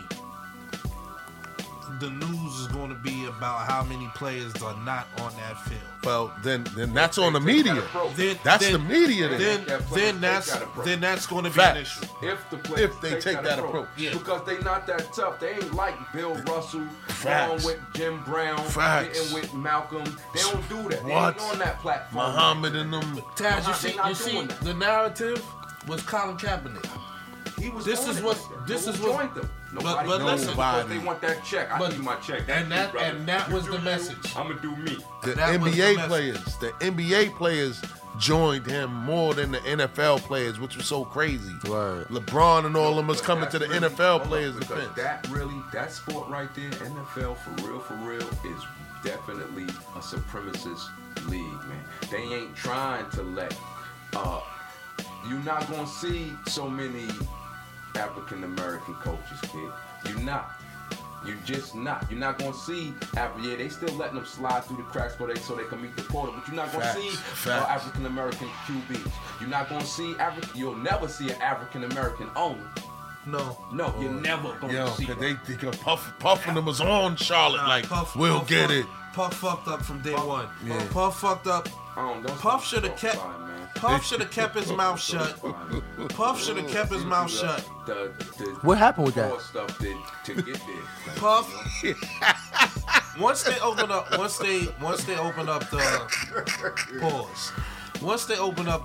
the news is going to be about how many players are not on that field. Well, then that's on the media. That's the media. Then that's going to be an issue. If they take that approach. Yeah. Because they not that tough. They ain't like Bill Russell, going with Jim Brown, getting with Malcolm. They don't do that. They ain't on that platform. Muhammad and them. Taz, you see, the narrative was Colin Kaepernick. This is what joined them. Nobody. But listen, because they want that check. I need my check. And that was the message. I'm gonna do me. The NBA players joined him more than the NFL players, which was so crazy. Right. LeBron and all of them was coming to the NFL players' defense. That sport right there, NFL for real, is definitely a supremacist league, man. They ain't trying to let You're not gonna see so many African American coaches, kid. You're not. You just not. You're not gonna see. Yeah, they still letting them slide through the cracks so they can meet the quota. But you're not gonna see African American QBs. You're not gonna see You'll never see an African American owner. No, you're never gonna see. Yo, they Puffing them was on Charlotte we'll get it. Puff fucked up from day one. Yeah. Puff fucked up. Puff should have kept. Puff should have kept his mouth shut. Puff should have kept his mouth shut. What happened with that? Stuff to get there. Puff. Once they opened up the pause. Once they opened up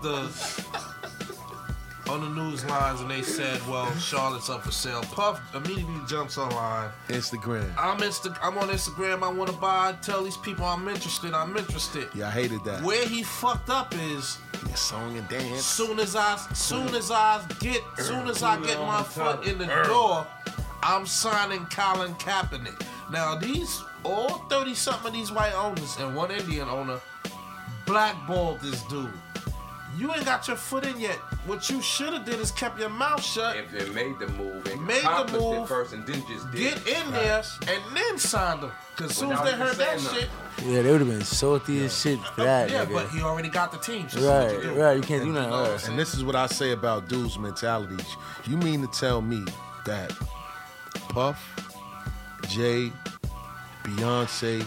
on the news lines and they said, well, Charlotte's up for sale. Puff immediately jumps online. Instagram. I'm on Instagram. I want to buy. Tell these people I'm interested. Yeah, I hated that. Where he fucked up is song and dance. Soon as I get my foot in the door, I'm signing Colin Kaepernick. Now all 30-something of these white owners and one Indian owner blackballed this dude. You ain't got your foot in yet. What you should have did is kept your mouth shut. If it made the move and made the move it first and then just get in there and then signed him. Because as soon as they heard that shit. Yeah, they would have been salty as shit for that. Yeah, but he already got the team. So right. You can't do nothing else. And this is what I say about dudes' mentalities. You mean to tell me that Puff, Jay, Beyonce,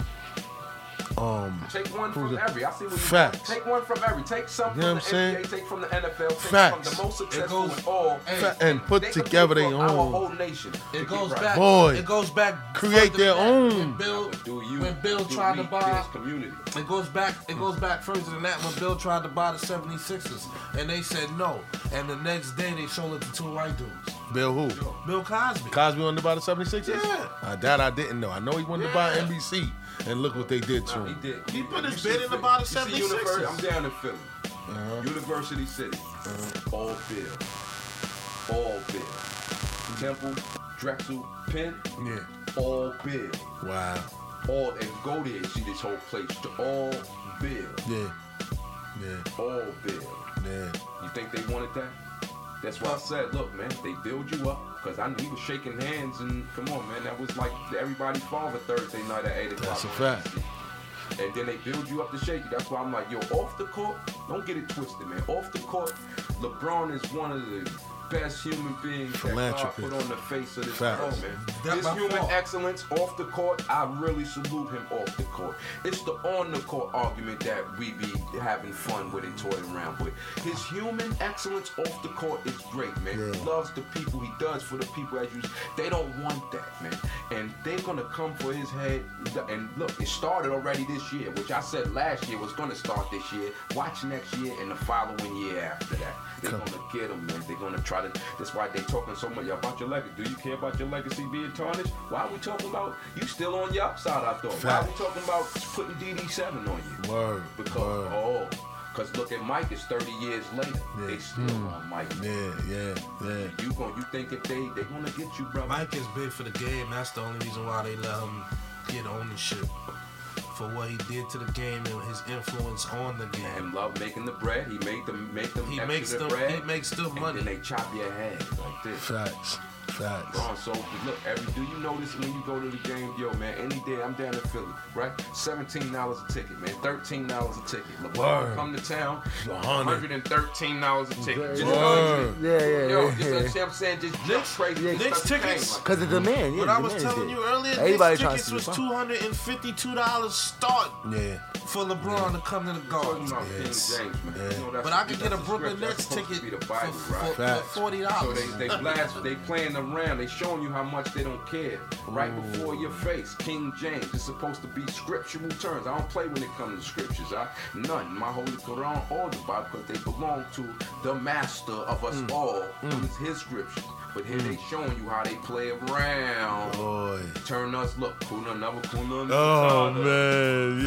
take one from every. I see what you facts. Take one from every. Take some from the NBA. Take from the NFL. Take facts. from the most successful in all. And put together their own. Our whole nation. It goes back. Boy, it goes back. Create their own. When Bill tried to buy. Community. It goes back further than that. When Bill tried to buy the 76ers, and they said no, and the next day they sold it to two white dudes. Bill who? Bill Cosby. Cosby wanted to buy the 76ers? Yeah. That I didn't know. I know he wanted to buy NBC. And look what they did to him. He did. He put his bid in to buy the 76ers. I'm down in Philly. University City. All Bill. Temple, Drexel, Penn. Yeah. All Bill. Wow. All, and go there and see this whole place. All Bill. Yeah. All Bill. Yeah. You think they wanted that? That's why I said, look, man, they build you up. Because he was shaking hands, and come on, man, that was like everybody's father Thursday night at 8 o'clock. That's a fact. And then they build you up to shake you. That's why I'm like, yo, off the court, don't get it twisted, man. Off the court, LeBron is one of the best human beings that God put on the face of this world, man. His human excellence off the court, I really salute him off the court. It's the on the court argument that we be having fun with and toying around with. His human excellence off the court is great, man. He loves the people, he does for the people as you. They don't want that, man. And they're gonna come for his head. And look, it started already this year, which I said last year was gonna start this year. Watch next year and the following year after that. They're gonna get him, man. They're gonna try to. That's why they talking so much about your legacy. Do you care about your legacy being tarnished? Why are we talking about you still on your upside? I thought. Why are we talking about putting DD7 on you? Word. Because because look at Mike. It's 30 years later. They still on Mike. Yeah. You think if they gonna get you, brother? Mike is big for the game. That's the only reason why they let him get ownership. For what he did to the game and his influence on the game. And love making the bread. He make them bread. He makes the money. And then they chop your head like this. Facts. Bro, so look, do you notice when you go to the game, yo, man, any day I'm down in Philly, right? $17 a ticket, man. $13 a ticket. LeBron come to town, $113 a ticket. Just Yo, just what I'm saying, just crazy. Knicks tickets. Because of the demand, What I was telling you earlier, Knicks tickets was $252 start for LeBron to come to the Garden. But I could get a Brooklyn Nets ticket for $40. So they playing around. They showing you how much they don't care. Right before your face. King James. It's supposed to be scriptural terms. I don't play when it comes to scriptures. None. My Holy Quran or the Bible, because they belong to the master of us all. It's his scriptures. But here they showing you how they play around. Boy. Turn us, look, kuna. Oh, man.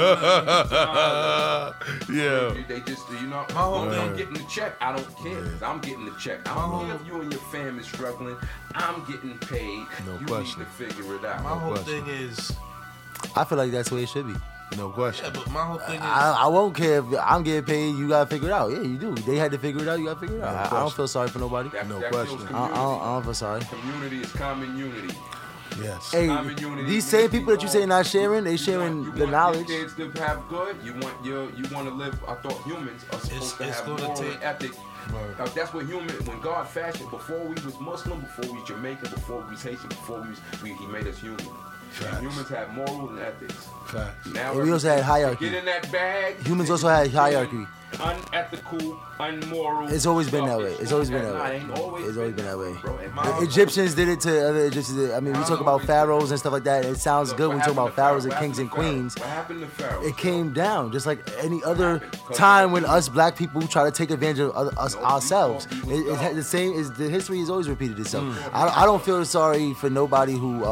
Yeah. They just, I'm getting the check. I don't care. I'm getting the check. I don't care if you and your family struggling. I'm getting paid. No you question. need to figure it out. My whole thing is, I feel like that's the way it should be. No question. Yeah, but my whole thing is, I won't care if I'm getting paid. You gotta figure it out. Yeah, you do. They had to figure it out. You gotta figure it out. I don't feel sorry for nobody. That question. feels I don't feel sorry. Community is common unity. Yes. Hey, Common unity. these same people that you say not sharing, they sharing You the want knowledge. your kids to have good. You want to live. I thought humans are supposed to it's have gonna moral take- and ethic. That's what when God fashioned, before we was Muslim, before we was Jamaican, before we was Haitian, before he made us human. And humans have morals and ethics. Facts. Now And we also had hierarchy. Get in that bag. Humans also had hierarchy. Unethical, unmoral. It's always been that stuff. way. It's always been that Nah, way. it ain't always It's always been that way. bro. And The Egyptians did it to other Egyptians. I mean, we talk about pharaohs and stuff like that. It sounds good when we talk about pharaohs and kings and queens. What happened to pharaohs? It came down just like any other time when us black people try to take advantage of us ourselves. It's the same. The history has always repeated itself. I don't feel sorry for nobody who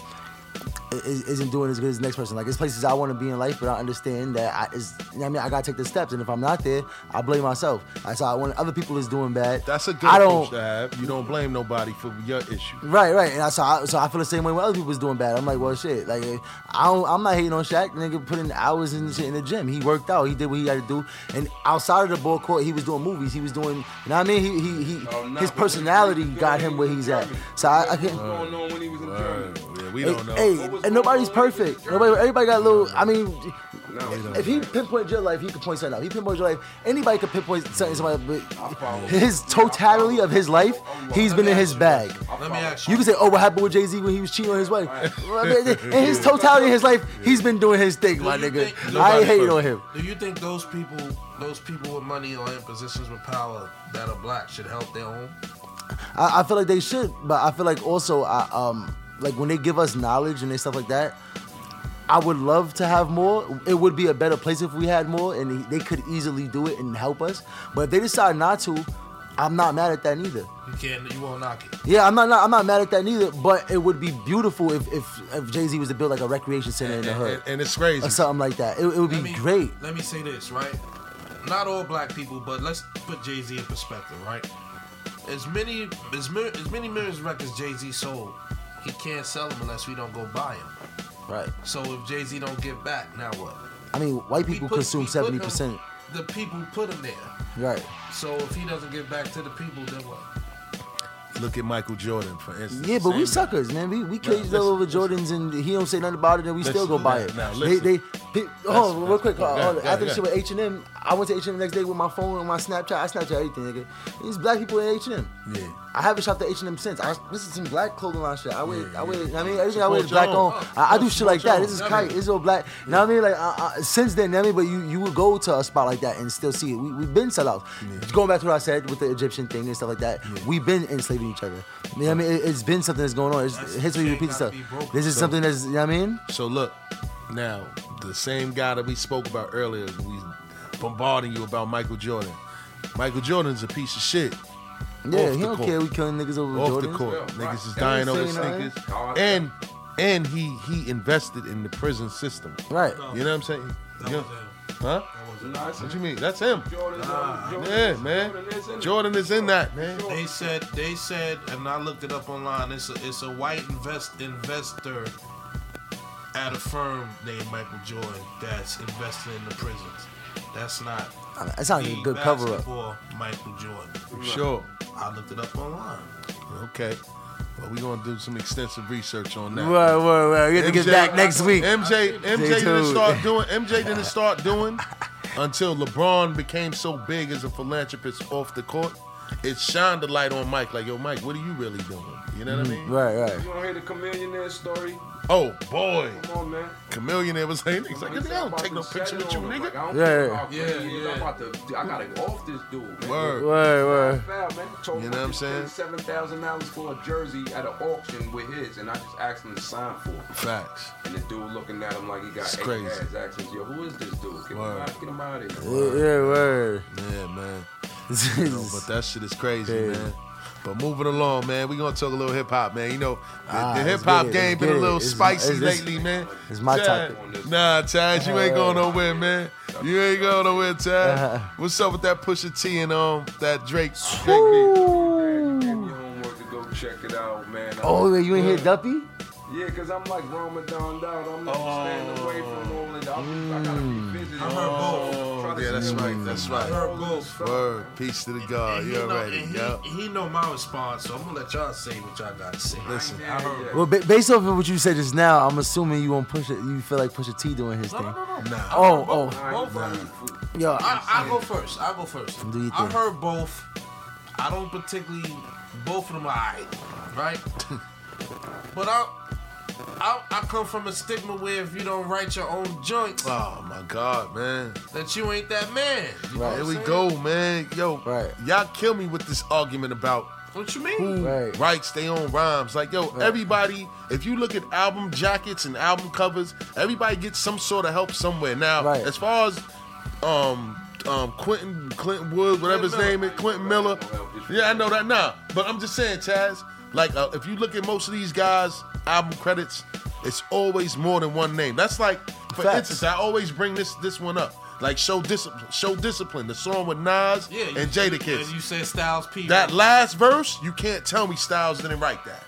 isn't doing as good as the next person. Like, there's places I want to be in life, but I understand that I gotta take the steps, and if I'm not there, I blame myself. So when other people is doing bad, That's a good approach to have. You don't blame nobody for your issue. Right. And so I feel the same way when other people is doing bad. I'm like, well, shit. Like, I'm not hating on Shaq. Nigga put in hours in the gym. He worked out. He did what he had to do. And outside of the ball court, he was doing movies. He was doing, you know what I mean? His personality got him where he's at. So I can't. What's going on when he was in Germany? Yeah, we don't know. Hey, and nobody's perfect. Everybody got a little. I mean, No. if he pinpointed your life, he could point something out. He pinpointed your life. Anybody could pinpoint something. Somebody, but his totality of his life, he's been in his bag. let me ask You you. can say, "Oh, what happened with Jay-Z when he was cheating on his wife?" In his totality of his life, he's been doing his thing, my Do you nigga. think- I ain't hating on him. Do you think those people with money or in positions with power that are black should help their own? I feel like they should, but I feel like also, like when they give us knowledge and they stuff like that, I would love to have more. It would be a better place if we had more, and they could easily do it and help us. But if they decide not to, I'm not mad at that neither. You won't knock it. Yeah, I'm not mad at that neither. But it would be beautiful if Jay-Z was to build like a recreation center in the hood And it's crazy. or something like that. It would be great. Let me say this, right? Not all black people, but let's put Jay-Z in perspective, right? As many millions of records Jay-Z sold, he can't sell them unless we don't go buy them. Right. So if Jay-Z don't give back, now what? I mean, white people consume we put 70%. The people put him there. Right. So if he doesn't give back to the people, then what? Look at Michael Jordan, for instance. Yeah, but we Same guy. suckers, man. We caged all over Jordans, and he don't say nothing about it, and we still go buy it. Now, listen. Real quick. After the yeah. shit with H&M, I went to H&M the next day with my phone and my Snapchat. I Snapchat everything, nigga. These black people in H&M. Yeah. I haven't shopped at H&M since. This is some black clothing line shit. I mean, everything I wear is Support black your on. own. I do shit like that. This is your own. kite. It's all black. You know what I mean? Like, since then, you know what I mean? But you would go to a spot like that and still see it. We've been sellouts. Going back to what I said with the Egyptian thing and stuff like that, we've been enslaving each other. You know what I mean? It's been something that's going on. History chain repeats gotta itself. be broken. This is something that's, you know what I mean? So look, now the same guy that we spoke about earlier, we bombarding you about Michael Jordan. Michael Jordan's a piece of shit. Yeah, Off he the don't court. care we killing niggas over Off Jordans. the court, Yeah, right. niggas is They dying ain't over saying nothing. sneakers, and he invested in the prison system. Right. You know what I'm saying? That Yeah. was him. Huh? Nice. What you mean? That's him. Jordan Yeah, man. Jordan is in that, man. They said, and I looked it up online. It's a white investor at a firm named Michael Jordan that's investing in the prisons. That's not. That sounds like a good cover up. basketball Michael Jordan. Sure. I looked it up online. Okay. Well, we're gonna do some extensive research on that. Right. We have to get back next week. MJ didn't tuned. start doing until LeBron became so big as a philanthropist off the court. It shined the light on Mike, like, yo, Mike, what are you really doing? You know what I mean? Right. You want to hear the Chameleonaire story? Oh boy, Come on, man. Chameleonaire was saying, he's like, I don't take no picture with you, nigga. I gotta go off this dude, man. Word. Foul, man. Told You him know I what I'm just saying? spent $7,000 for a jersey at an auction with his, and I just asked him to sign for it. Facts. And the dude looking at him like he got It's 8 crazy. ads, asking, yo, who is this dude? Get Word. him out of here. Yeah, word. Yeah, man. But that shit is crazy, man. But moving along, man, we gonna talk a little hip hop, man. You know, the hip hop game been a little spicy lately, man. It's my Chad, topic. Nah, Chad, you ain't going nowhere, man. You ain't going nowhere, Chad. What's up with that Pusha T and that Drake? Give me your homework to go check it out, man. Oh, you ain't hear Duppy? Yeah, because I'm like Ramadan out. I'm not staying away from all of that. gotta revisit it. I heard both. Yeah, that's right. That's I right. heard both. Word. Peace to the God. And You already. he know my response, so I'm gonna let y'all say what y'all gotta say. Listen. I heard. Well, based off of what you said just now, I'm assuming you won't push it. You feel like Pusha T doing his thing. No. Oh. Both. Yo, I'll go first. Do your I thing. heard both. I don't particularly. Both of them are alright, right? But I come from a stigma where if you don't write your own joints, Oh my God, man. that you ain't that man. You know Right. what Here I'm we saying? go, man. Yo, Right. y'all kill me with this argument about What you mean? who Right. writes their own rhymes. Like, yo, everybody, if you look at album jackets and album covers, everybody gets some sort of help somewhere. Now, Right. as far as Clinton Wood, whatever his name is, Quentin Miller. Yeah, I know that now. But I'm just saying, Chaz, like, if you look at most of these guys' album credits, it's always more than one name. That's like, for Facts. instance, I always bring this one up. Like, Show Discipline, the song with Nas and Jadakiss. And you said Styles P. That last verse, you can't tell me Styles didn't write that.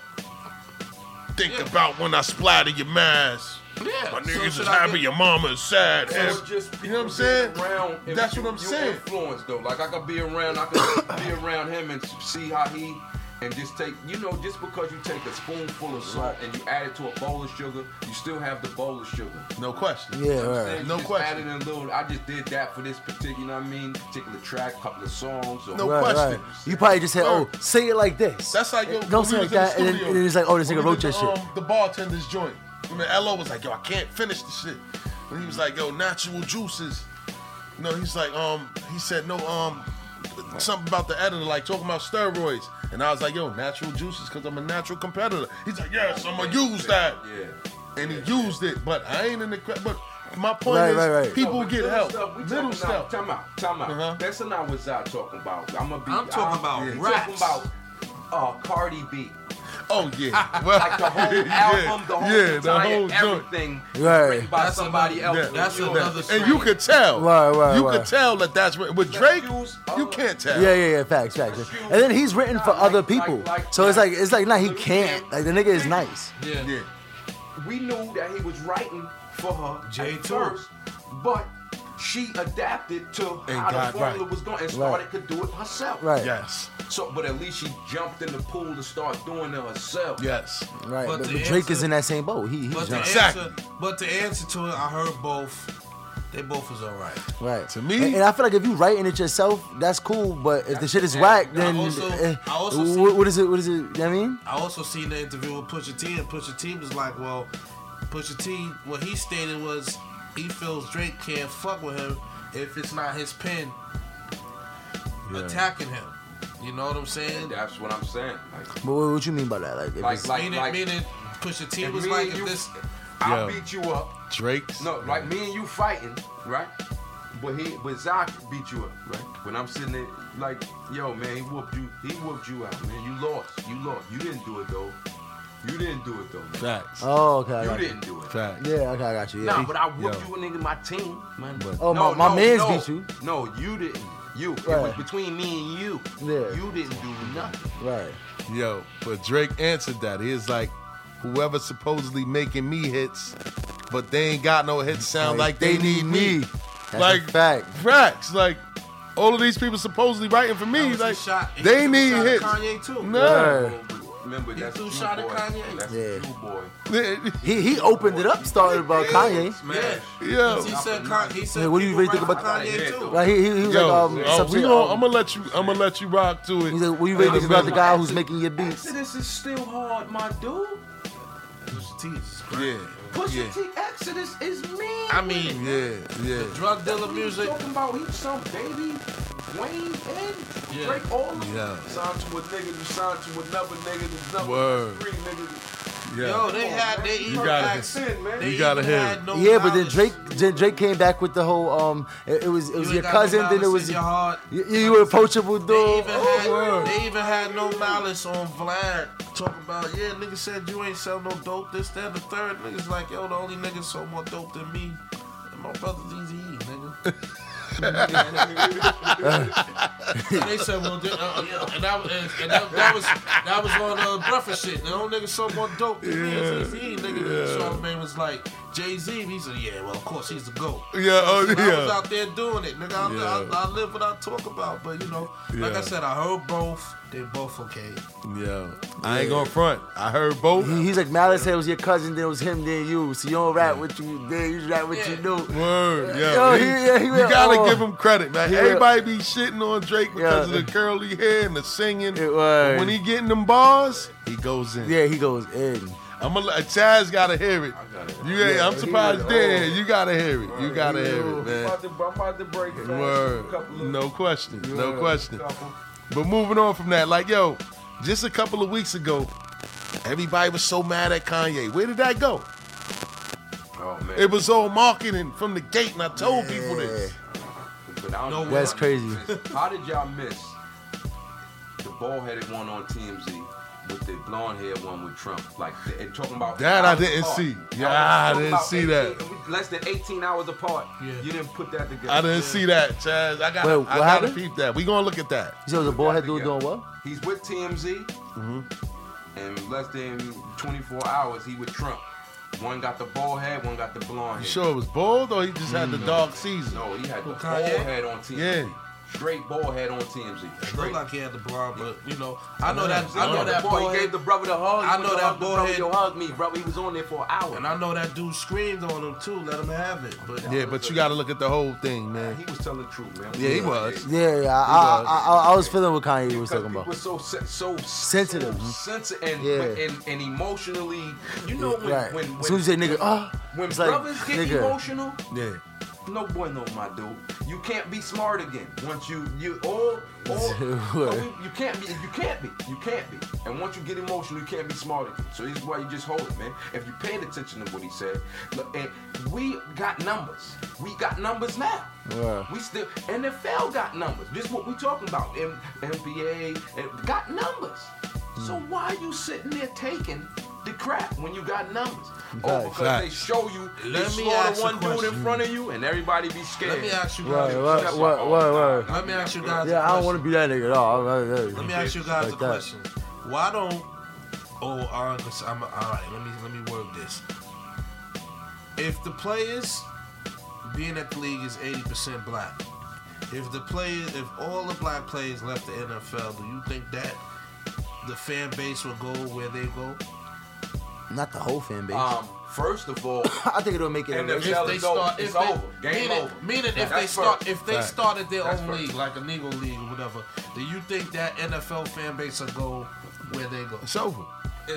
Think about when I splatter your mask. Yeah. My So niggas should is I happy, get- your mama is sad. So it's just You know what I'm people saying? being around, if That's you- what I'm you saying. Influence though, like I could be around, I could be around him and see how he, and just take, just because you take a spoonful of salt and you add it to a bowl of sugar, you still have the bowl of sugar. No question. Yeah, You know what I'm right. saying? You No just question. Added in a little. I just did that for this particular, particular track, couple of songs. Or No Right, question. right. You probably just said, "Oh, say it like this." That's like, yo, Don't when say we like was in the that, and then, studio, and then it's like, "Oh, this when nigga we wrote did your shit." The bartender's joint. And the LO was like, yo, I can't finish the shit. And he was like, yo, natural juices. He's like, he said, no, something about the editor, like talking about steroids. And I was like, yo, natural juices, because I'm a natural competitor. He's like, yes, I'm going to use that. Yeah. And he used it, but I ain't in the, but my point Right, is, right, right. people but get little help. stuff, we Little talking stuff. Now, time out. Uh-huh. That's not what I'm talking about. I'm talking about we raps. talking about Cardi B. Oh, yeah. Well, Like the whole album, the whole the entire whole joint. everything Right. written by That's somebody another- else. that's You know, another And you could tell. Right, You right. could tell that's with Drake. You can't tell. Yeah. Facts. And then he's written for other people, so it's like, nah, he can't. Like the nigga is nice. Yeah. We knew that he was writing for her Jay at too. first, but she adapted to And how got the formula right. was going and started to do it herself. Right. Yes. So, but at least she jumped in the pool to start doing it herself. Yes. Right. But But the Drake is answer- in that same boat. He's But the Exactly. answer to it, I heard both. They both was alright. right. To me- and I feel like if you writing it yourself, that's cool. But if the shit is whack, then I also what is it? What is it? You know what I mean? I also seen the interview with Pusha T, and Pusha T was like, well, Pusha T, what he stated was he feels Drake can't fuck with him if it's not his pen attacking him. You know what I'm saying? That's what I'm saying. But what you mean by that? Like, if it's- Meaning Pusha T if was me like, and if you- this, I'll Yo. beat you up. Drake's. No, like me and you fighting, right? But Zach beat you up, right? When I'm sitting there, like, yo, man, he whooped you out, man. You lost. You didn't do it though. Facts. Oh, okay. I You got you. didn't do it. Facts. Yeah, okay, I got you. Yeah. Nah, but I whooped Yo. you, nigga, my team, man. Oh, my mans beat you. No, you didn't. You. It Right. was between me and you. Yeah. You didn't do nothing. Right. Yo, but Drake answered that. He was like, whoever supposedly making me hits, but they ain't got no hits sound like they need me. That's Like, a fact. facts. Like, all of these people supposedly writing for me, that was like, his shot. He they threw need shot at hits. Kanye too. No. Right. Remember, He that's threw Jew shot at boy. Kanye. That's Yeah. Jew boy. He opened it up, started about Kanye. Smash. Yo. He said, Yeah, what do you really think about Kanye too? Right, he was Yo, like, some shit, I'm gonna let you rock to it. He's like, what you really think about the guy who's making your beats? Exodus is still hard, my dude. Pusha T is Yeah, crazy. Pusha yeah, T Exodus is me. I mean, yeah. drug dealer What are you music. talking about? He's some baby. Wayne and Yeah. Drake all of them. Yeah. Signed to a nigga, you signed to another nigga, there's nothing Word. three niggas. Yeah. Yo, they even gotta asked, hit. they You gotta even hit had it. no Yeah, but then knowledge. Drake came back with the whole it was You your ain't got no cousin, then it malice was in your heart. you were approachable They dude. even had no malice on Vlad. Talking about, yeah, nigga said you ain't sell no dope, this, that, and the third. Niggas like, yo, the only nigga sold more dope than me. And my brother's Eazy-E, nigga. And they said, well, that was on breakfast shit. The only nigga sold more dope than me is Eazy-E, nigga. Charlamagne was like, Jay-Z, he said, yeah, well, of course, he's the GOAT. Yeah, oh, I yeah. was out there doing it, nigga. I live what I talk about. But, you know, like I said, I heard both. They both okay. Yeah. I ain't gonna front. I heard both. He's like, Malice said it was your cousin, then it was him, then you. So you don't rap what you did, you rap what you do. Word, Yo, he you went, gotta give him credit, man. He Everybody be shitting on Drake because of the curly hair and the singing. It was. But when he getting them bars, he goes in. Yeah, he goes in. Chaz gotta hear it. I'm surprised there. You gotta hear it. You gotta hear it, man. I'm about to break fast. Word. No question. No question. But moving on from that, like, yo, just a couple of weeks ago, everybody was so mad at Kanye. Where did that go? Oh, man. It was all marketing from the gate, and I told people this. No, that's crazy. How did y'all miss the bald-headed one on TMZ with the blonde-haired one with Trump? Like, and talking about that I didn't see. Yeah, I didn't see that. Less than 18 hours apart. Yeah. You didn't put that together. I didn't see that, Chaz. I gotta peep that. We gonna look at that. You said it was a bald head dude doing what? He's with TMZ. And less than 24 hours, he with Trump. One got the bald head, one got the blonde head. You sure it was bald or he just had the dark season? No, he had the bald head on TMZ. Yeah. Straight bald head on TMZ. Looked like he had the blonde, but you know, I know that boy, bald he gave the brother the hug. I know that bald head. Yo, hug me, bro. He was on there for an hour. And I know that dude screamed on him too. Let him have it. But yeah, but you got to look at the whole thing, man. He was telling the truth, man. Yeah, he was. Yeah. I was feeling what Kanye was talking about. He was so sensitive, and emotionally. You know when as soon as you say nigga, when it's brothers like, get nigga. emotional. Yeah. No boy, no, my dude. You can't be smart again. Once you can't be. And once you get emotional, you can't be smart again. So this is why you just hold it, man. If you paid attention to what he said, look, and we got numbers. We got numbers now. Yeah. We still NFL got numbers. This is what we talking about. NBA got numbers. So why are you sitting there taking the crap when you got numbers? Because they show you they slaughter one dude in front of you and everybody be scared. Let me ask you guys. What? Let me ask you guys. Yeah, I don't want to be that nigga at all. Let me ask you guys a question. Why don't? All right. Let me word this. If the players being at the league is 80% black, if all the black players left the NFL, do you think that the fan base will go where they go? Not the whole fan base. First of all, I think it'll make it. It's over. Game over. Meaning if they started their own league, like a Negro League or whatever, do you think that NFL fan base will go where they go? It's over.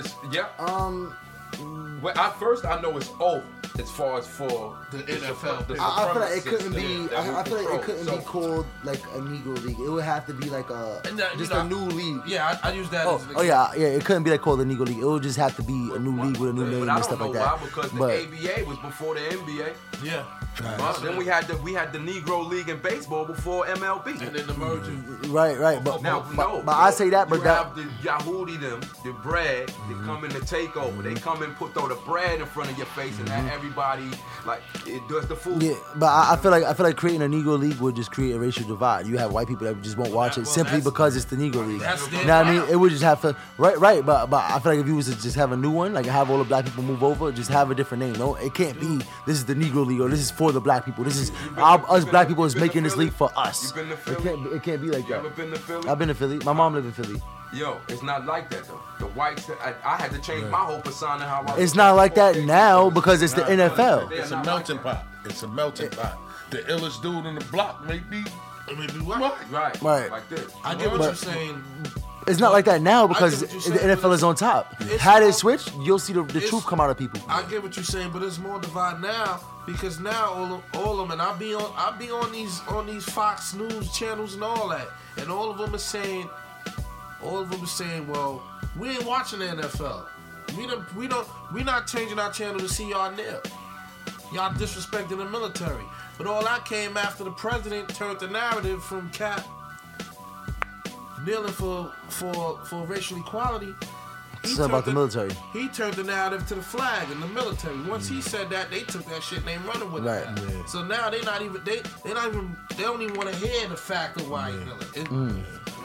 Well, I know it's over as far as for the NFL. I feel like it couldn't be. I feel like it couldn't be called like a Negro League. It would have to be like a new league. Yeah, I use that. As an example. Yeah. It couldn't be like called a Negro League. It would just have to be a new league with a new name and stuff like that. Why? Because the ABA was before the NBA. Yeah. Then we had the Negro League in baseball before MLB. And then the merger. Right. But I say that, but you have the Yahudi the bread, they come in to take over. They come and throw the bread in front of your face and have everybody like it does the food. Yeah, but I feel like creating a Negro League would just create a racial divide. You have white people that just won't watch it simply because it's the Negro League. You know what I mean? It would just have to right. But I feel like if you was to just have a new one, like have all the black people move over, just have a different name. No, it can't be. This is the Negro League or this is for the black people. This is us black people is making this league for us. You been to Philly? It can't be like that. You ever been to Philly? I've been to Philly. My mom lived in Philly. Yo, it's not like that though. The whites, I had to change my whole persona. How I it's not like that now because it's the NFL. It's a melting pot. It's a melting pot. The illest dude in the block may be white. Right. Like this. I get what you're saying. It's not like that now because the NFL is on top. Had it switched, you'll see the truth come out of people. I get what you're saying, but it's more divide now because now all of them, and I be on these Fox News channels and all that, and all of them are saying, well, we ain't watching the NFL. We not changing our channel to see y'all kneel. Y'all disrespecting the military. But all that came after the president turned the narrative from Cap kneeling for racial equality. It's about the military. He turned the narrative to the flag and the military. Once he said that, they took that shit and they running with it. Yeah. So now they don't even want to hear the fact of why he's kneeling.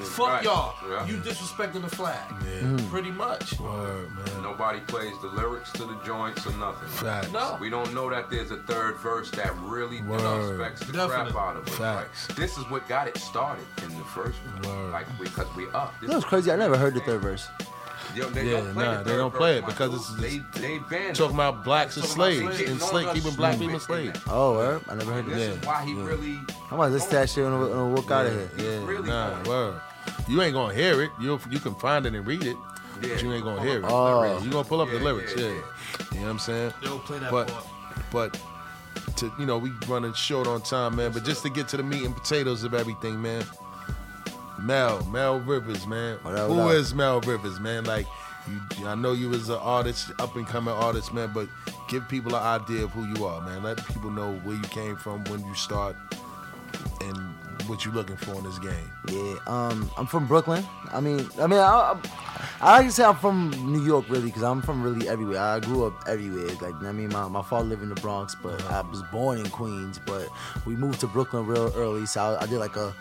Fuck Right. y'all. Yeah. You disrespecting the flag. Pretty much. Word, man. Nobody plays the lyrics to the joints or nothing. Facts. No. We don't know that there's a third verse that really Word. respects the Definitely. crap out of us. Right? Facts. This is what got it started in the first one. Word. Like, because we up. That was crazy. I never heard the third verse. Yo, they Yeah, don't play nah, the they third don't play verse, it because my it's dude. They banned Talking about blacks as Talking about slaves slaves. and keeping black people slaves. Oh, word? I never heard This that. is why he really. I might listen to that shit on a walk out of here. Yeah, really nah, going. word. You ain't gonna hear it. You can find it and read it, Yeah. but you ain't gonna hear it. Oh. You gonna pull up the Yeah, lyrics, yeah, yeah. yeah. You know what I'm saying? They don't play that But part. but to we running short on time, man. But just to get to the meat and potatoes of everything, man. Mel Rivers, man. What up, Who what up? is Mel Rivers, man? Like, I know you was an artist, up and coming artist, man. But give people an idea of who you are, man. Let people know where you came from, when you start, and what you looking for in this game. Yeah, I'm from Brooklyn. I like to say I'm from New York, really, because I'm from really everywhere. I grew up everywhere. Like, my father lived in the Bronx, but I was born in Queens. But we moved to Brooklyn real early, so I did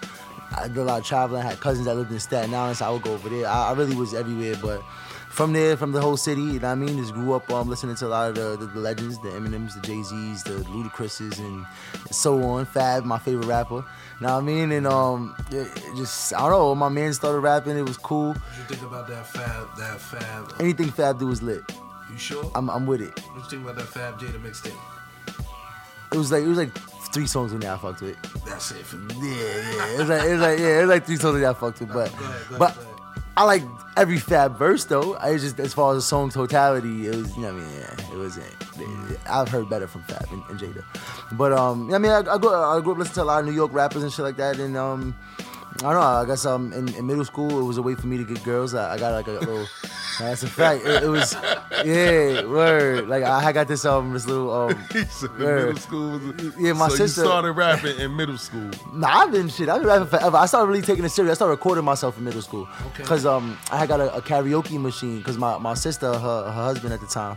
a lot of traveling. I had cousins that lived in Staten Island, so I would go over there. I really was everywhere, but from there, from the whole city, you know what I mean? Just grew up listening to a lot of the legends, the Eminems, the Jay-Z's, the Ludacris's, and so on. Fab, my favorite rapper. You know what I mean? And just, I don't know, when my man started rapping, it was cool. What you think about that Fab? Anything Fab do was lit. You sure? I'm with it. What you think about that Fab Jada mixtape? It was like 3 songs in there I fucked with. That's it for me. Yeah. It was like 3 songs in there I fucked with. But Go ahead, but go ahead. I like every Fab verse though. I just, as far as the song totality, it was, you know what I mean, yeah, it wasn't. I've heard better from Fab and Jada. But I grew up listening to a lot of New York rappers and shit like that, and I don't know. I guess in middle school it was a way for me to get girls. I got like a little. That's a fact. It was, yeah, word. Like I got this little He said word. middle school was Yeah, my so sister you started rapping in middle school. Nah, I've been rapping forever. I started really taking it serious. I started recording myself in middle school. Okay. Cause I had got a karaoke machine. Cause my sister, her husband at the time,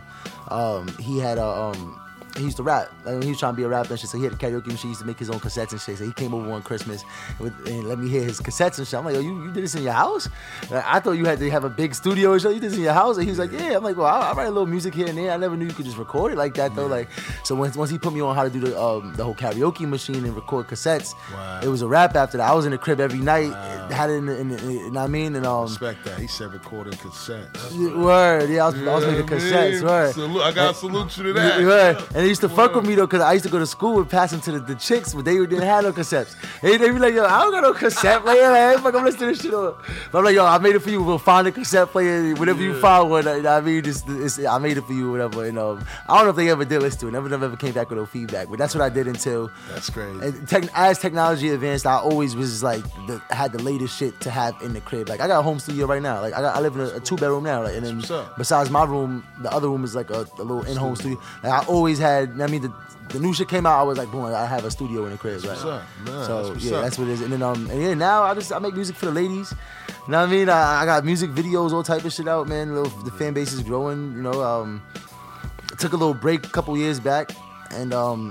he had he used to rap. Like, he was trying to be a rapper and shit. So he had a karaoke machine. He used to make his own cassettes and shit. So he came over one Christmas and let me hear his cassettes and shit. I'm like, yo, you did this in your house? Like, I thought you had to have a big studio and shit. You did this in your house? And he was like, yeah. I'm like, well, I write a little music here and there. I never knew you could just record it like that though. Like, so once he put me on how to do the whole karaoke machine and record cassettes, Wow. it was a rap after that. I was in the crib every night. Had it you know what I mean? And Respect that. He said recording cassettes. word, yeah, I was making cassettes. Word. I gotta salute you to that. Right. And they used to fuck with me though, cause I used to go to school and pass them to the chicks, but they didn't have no cassettes. They be like, yo, I don't got no cassette player. Like, fuck, I'm listening to this shit on. But I'm like, yo, I made it for you. We'll find a cassette player. Whenever you find one, you know what I mean, I made it for you, whatever. And I don't know if they ever did listen to it. Never ever came back with no feedback. But that's what I did until. That's crazy. And as technology advanced, I always was like had the latest shit to have in the crib. Like I got a home studio right now. Like I live in a 2-bedroom now. Like, and then That's what's up. besides my room, the other room is like a little in-home studio. Like I always had. I mean, the new shit came out. I was like, boom! I have a studio in the crib. Right? what's up. Nah, So that's what's yeah, up. that's what it is. And then and yeah, now I make music for the ladies. You know what I mean? I got music videos, all type of shit out, man. The fan base is growing. You know, took a little break a couple years back. And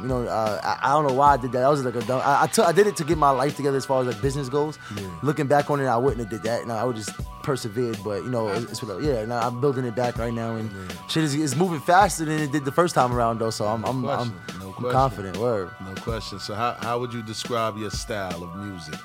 I don't know why I did that. I was like a dumb. I did it to get my life together as far as like business goes. Yeah. Looking back on it, I wouldn't have did that. I would just persevered. But it's whatever. Now I'm building it back right now, and shit is moving faster than it did the first time around though. So I'm confident. Word. No question. So how would you describe your style of music?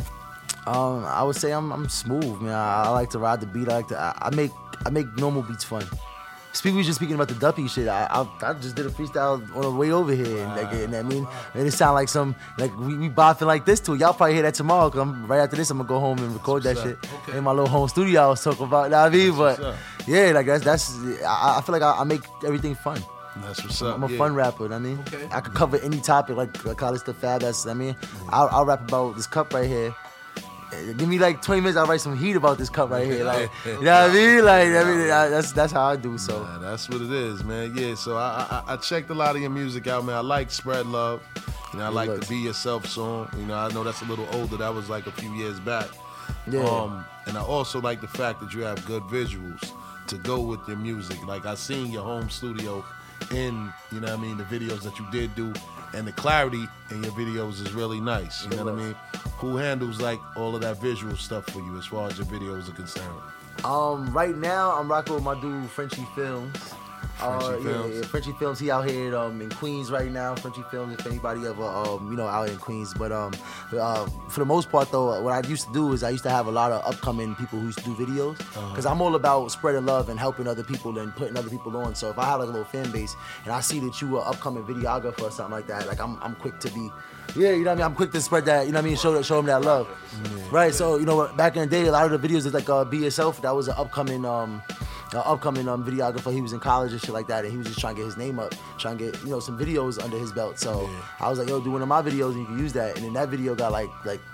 I would say I'm smooth, man. I like to ride the beat. I make normal beats fun. We was just speaking about the Duppy shit. I just did a freestyle on the way over here, and I mean, and it sound like some we bopping like this too. Y'all probably hear that tomorrow. Cause right after this, I'm gonna go home and record that shit in my little home studio. I was talking about, you know what I mean? But yeah, like that's. I feel like I make everything fun. That's what's up. I'm a fun rapper. You know what I mean, I could cover any topic like college stuff, fab. I'll rap about this cup right here. Give me like 20 minutes, I'll write some heat about this cup right here. Like, you know what I mean? Like, that's how I do. So that's what it is, man. Yeah. So I checked a lot of your music out, man. I like Spread Love. I like the Be Yourself song. I know that's a little older. That was like a few years back. Yeah. And I also like the fact that you have good visuals to go with your music. Like I seen your home studio in, you know what I mean, the videos that you did do, and the clarity in your videos is really nice. You know what I mean? who handles like all of that visual stuff for you as far as your videos are concerned? Right now I'm rocking with my dude Frenchie Films. Frenchie Films. He out here in Queens right now. Frenchie Films, if anybody ever out in Queens. But for the most part though, what I used to do is I used to have a lot of upcoming people who used to do videos because I'm all about spreading love and helping other people and putting other people on. So if I have like a little fan base and I see that you are upcoming videographer or something like that, like I'm quick to be. Yeah, you know what I mean? I'm quick to spread that, you know what I mean? Show them that love. Yeah. Right, so, back in the day, a lot of the videos is like Be Yourself. That was an upcoming videographer. He was in college and shit like that, and he was just trying to get his name up, trying to get, some videos under his belt. So I was like, yo, do one of my videos and you can use that. And then that video got like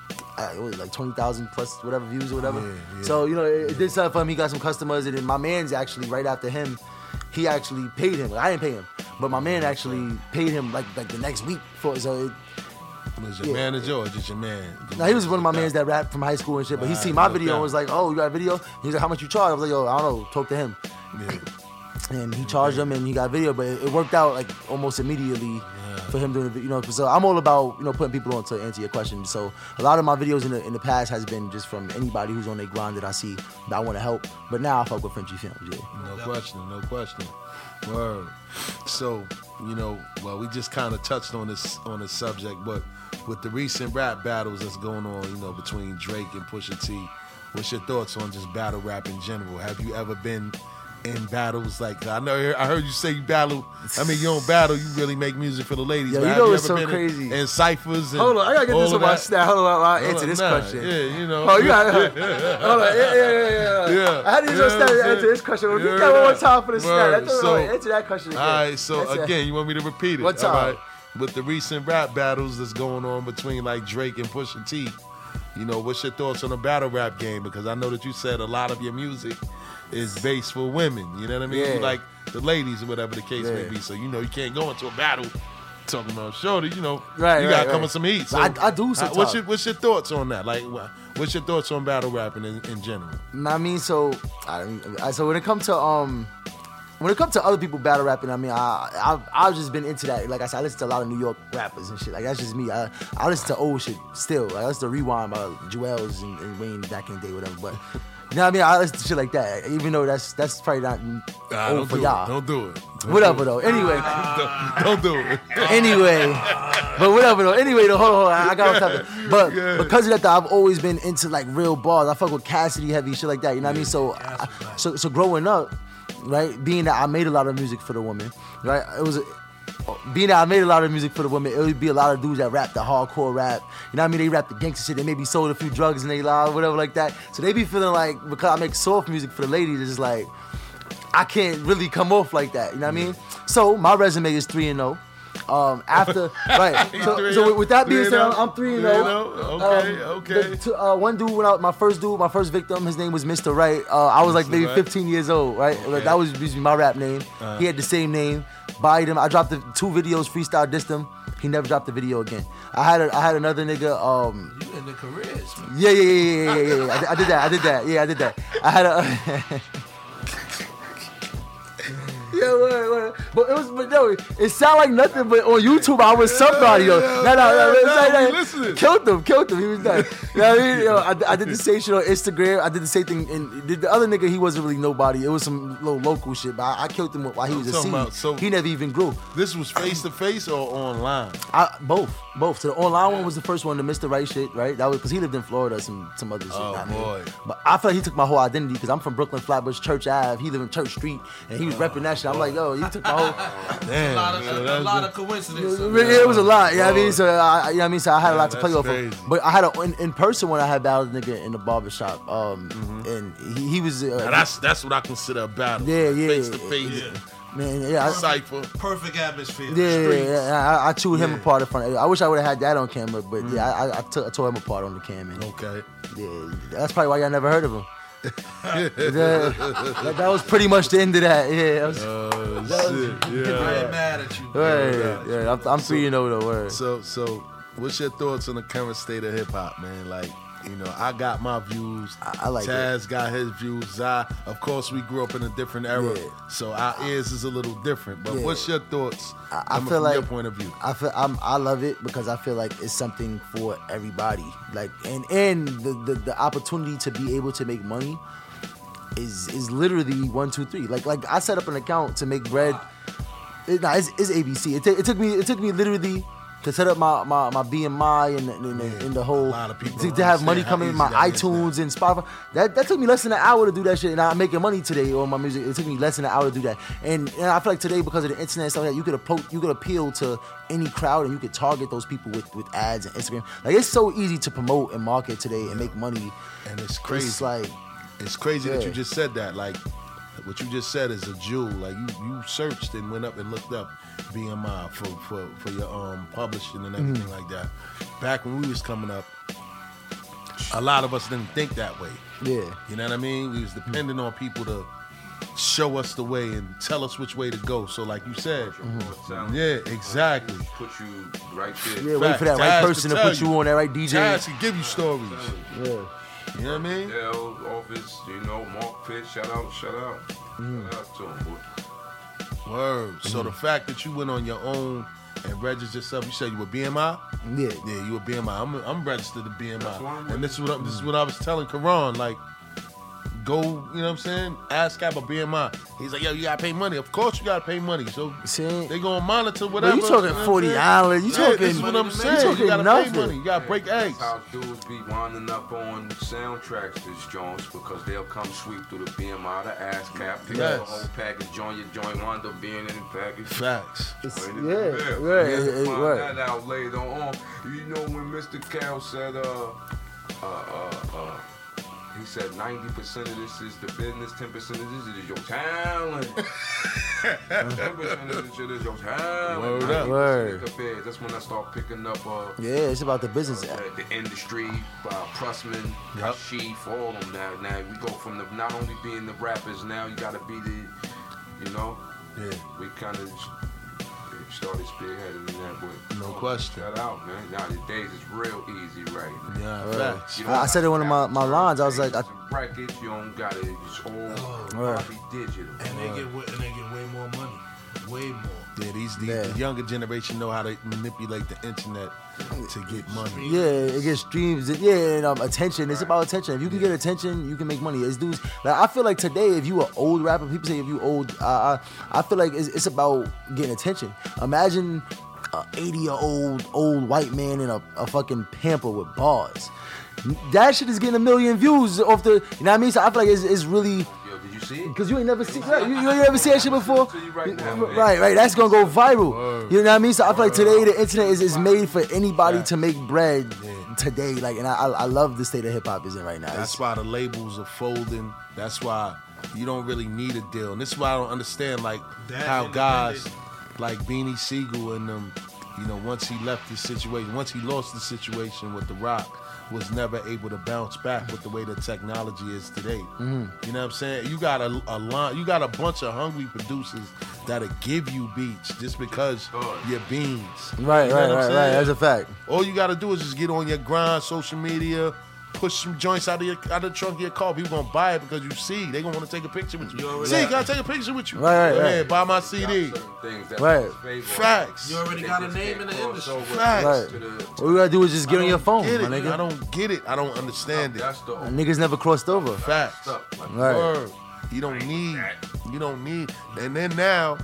20,000 plus whatever views or whatever. Yeah. So, it did something for him. He got some customers, and then my man's actually, right after him, he actually paid him. I didn't pay him, but my man actually paid him like the next week for it. So was your manager or just your man? No, he was one of my mans that rapped from high school and shit. But he seen my video and was like, "Oh, you got a video?" He's like, "How much you charge?" I was like, "Yo, I don't know. Talk to him." Yeah. And he charged him and he got a video, but it worked out like almost immediately for him doing it. So I'm all about putting people on to answer your question. So a lot of my videos in the past has been just from anybody who's on their grind that I see that I want to help. But now I fuck with Frenchie Films. Yeah. No question. Word. So we just kind of touched on this subject, but with the recent rap battles that's going on, between Drake and Pusha T, what's your thoughts on just battle rap in general? Have you ever been in battles? Like, I heard you say you battle. I mean, you don't battle. You really make music for the ladies. Yeah, have you it's ever so been crazy. In ciphers and hold on, I gotta get this on my snap. Hold on, I'll answer this question. Yeah, Oh, you got hold on. Yeah. I had to use my snap to answer this question. Repeat that one more time for the snap. Answer that question again. All right, so again, you want me to repeat it? What time? All right. With the recent rap battles that's going on between like Drake and Pusha T, what's your thoughts on the battle rap game? Because I know that you said a lot of your music is based for women. You know what I mean? Yeah. You like the ladies or whatever the case may be. So you can't go into a battle talking about shorty. You gotta come with some heat. So I do sometimes. What's your thoughts on that? Like, what's your thoughts on battle rapping in general? I mean, so when it comes to other people battle rapping, I mean, I've just been into that. Like I said, I listen to a lot of New York rappers and shit. Like, that's just me. I listen to old shit still. Like, I listen to Rewind by Jewels and Wayne back in the day, whatever. But, you know what I mean? I listen to shit like that, even though that's probably not old for y'all. Don't do it. Whatever, though. Anyway. Don't do it. Anyway. But whatever, though. Anyway, though, hold on. I got on top. But because of that, I've always been into, like, real bars. I fuck with Cassidy heavy, shit like that. You know what I mean? So growing up, right, being that I made a lot of music for the women, right, being that I made a lot of music for the women, it would be a lot of dudes that rap the hardcore rap. You know what I mean? They rap the gangster shit. They maybe sold a few drugs in their lives, whatever like that. So they be feeling like, because I make soft music for the ladies, it's like, I can't really come off like that. You know what I mean? So my resume is 3-0. Right. So with that being said, I'm 3-0. Okay. One dude went out. My first victim. His name was Mr. Right. I was like maybe 15 years old. Right. Okay. That was usually my rap name. He had the same name. Bodied him. I dropped the 2 videos. Freestyle dissed him. He never dropped the video again. I had another nigga. You in the careers, man. Yeah. I did that. Yeah, I did that. I had a. Yeah, word. But it sounded like nothing, but on YouTube I was somebody, yo. No, killed him. He was done. You know what I mean? I did the same shit on Instagram. I did the same thing, and the other nigga, he wasn't really nobody. It was some little local shit, but I killed him while he was a seed. He never even grew. This was face to face or online? Both. So the online one was the first one, the Mr. Right shit, right? That was because he lived in Florida, some other shit. Oh boy. But I feel like he took my whole identity because I'm from Brooklyn, Flatbush, Church Ave. He lived in Church Street, and he was repping that shit. I'm like, yo, you took my whole. Damn. A lot of coincidences. It was a lot. You know what I mean? So I had a lot to play off of. But I had in person when I had battled a nigga in the barbershop. And he was. That's what I consider a battle. Yeah. Face to face. Man, yeah. Cypher. Perfect atmosphere. Yeah. I chewed him apart in front of. I wish I would have had that on camera, but I tore him apart on the cam. And, okay. Yeah, that's probably why y'all never heard of him. That was pretty much the end of that. Yeah. I ain't mad at you. Yeah. I'm 3-0 though. Word. So, what's your thoughts on the current state of hip hop, man? Like, You know, I got my views. I like Taz got his views. Zai, of course, we grew up in a different era, so our ears is a little different. But what's your thoughts? I feel from like your point of view. I love it because I feel like it's something for everybody. Like and the opportunity to be able to make money is literally 1, 2, 3. Like I set up an account to make bread. It's ABC. It took me literally to set up my BMI and the whole to have money coming in my iTunes and Spotify. That took me less than an hour to do that shit, and I'm making money today on my music. It took me less than an hour to do that, and I feel like today because of the internet and stuff like that, you could appeal to any crowd and you could target those people with ads and Instagram. Like it's so easy to promote and market today and make money. And it's crazy. It's crazy that you just said that. Like what you just said is a jewel. Like you searched and went up and looked up BMI for your publishing and everything like that. Back when we was coming up, a lot of us didn't think that way. Yeah. You know what I mean? We was depending on people to show us the way and tell us which way to go. So like you said, yeah, exactly. Put you right there. Yeah, wait for that right person to put you on that right DJ. Taz can give you stories. Yeah. You know what I mean? Yeah, Office, Mark Pitt, shout out. Shout out to him, boy. Word. So the fact that you went on your own and registered yourself, you said you were BMI? Yeah. Yeah, you were BMI. I'm registered to BMI. And this is what I was telling Karan, like, go, you know what I'm saying? Ask Cap a BMI. He's like, yo, you gotta pay money. Of course you gotta pay money. So they gonna monitor whatever. You talking $40? You talking? This is what I'm saying. You gotta pay money. You gotta break eggs. That's how dudes be winding up on soundtracks, this Jones, because they'll come sweep through the BMI, the ass cap, pick up the whole package, join your joint, wind up being in the package. Facts. Find that out later on. You know when Mr. Cal said, he said 90% of this is the business, 10% of this is your talent. 10% of this shit is your talent. Word up. Word. That's when I start picking up. Yeah, it's about the business. The industry, Pressman, Chief, all of them. Now we go from not only being the rappers. Now you gotta be the, Yeah. We kind of started spearheading in that way. No question. Shout out, man. Nowadays it's real easy right now. Yeah, facts. I said it in one of my lines. I was like, records, you don't got it. It's all probably digital. And they get way more money. Way more. Yeah, the younger generation know how to manipulate the internet to get money. Yeah, it gets streams. Yeah, and attention. It's about attention. If you can get attention, you can make money. It's dudes. Like I feel like today, if you an old rapper, people say if you old. I feel like it's about getting attention. Imagine a 80-year-old old white man in a fucking pamper with bars. That shit is getting 1 million views off the. You know what I mean? So I feel like it's really. Did you see it? Because you ain't never seen you ain't never seen that shit before. Right, right. That's gonna go viral. You know what I mean? So I feel like today the internet is made for anybody to make bread today. Like, and I love the state of hip hop is in right now. That's why the labels are folding. That's why you don't really need a deal. And this is why I don't understand like how guys like Beanie Siegel and them, once he left the situation, once he lost the situation with The Rock, was never able to bounce back with the way the technology is today. Mm-hmm. You know what I'm saying? You got you got a bunch of hungry producers that'll give you beats just because you're beans. Right. That's a fact. All you gotta do is just get on your grind, social media, push some joints out of the trunk of your car. People gonna buy it because you see. They gonna want to take a picture with you. Gotta take a picture with you. Right. Buy my CD. Right. Facts. You already got a name in the industry. Facts. Right. All you gotta do is just get on your phone, my nigga. I don't get it. I don't understand it. Niggas never crossed over. Facts. Right. Word. You don't need. And then now,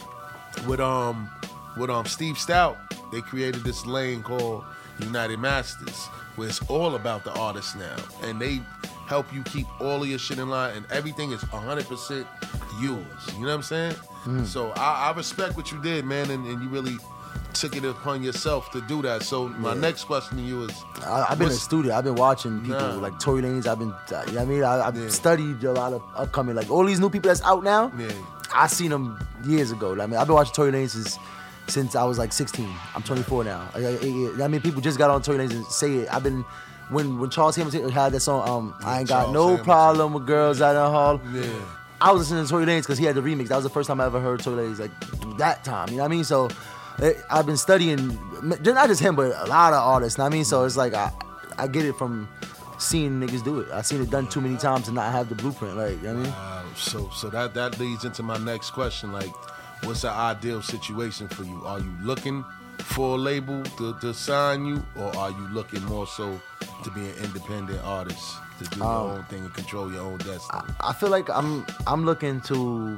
with Steve Stout, they created this lane called United Masters, where it's all about the artist now, and they help you keep all of your shit in line, and everything is 100% yours. You know what I'm saying? So I respect what you did, man, and you really took it upon yourself to do that. So my next question to you is, I've been in the studio. I've been watching people like Tory Lanez. I've been, you know what I mean? I've studied a lot of upcoming, like all these new people that's out now. Yeah. I seen them years ago. I mean, I've been watching Tory Lanez since I was like 16. I'm 24 now. I mean, people just got on Tory Lanez and say it. I've been, when Charles Hamilton had that song, I ain't got no problem with girls out in the hall. Yeah. I was listening to Tory Lanez because he had the remix. That was the first time I ever heard Tory Lanez, like that time. You know what I mean? So I've been studying, not just him, but a lot of artists. You know what I mean? So it's like I get it from seeing niggas do it. I've seen it done too many times to not have the blueprint. Like, you know what I mean? So that leads into my next question. Like, what's the ideal situation for you? Are you looking for a label to sign you, or are you looking more so to be an independent artist, to do your own thing and control your own destiny? I feel like I'm looking to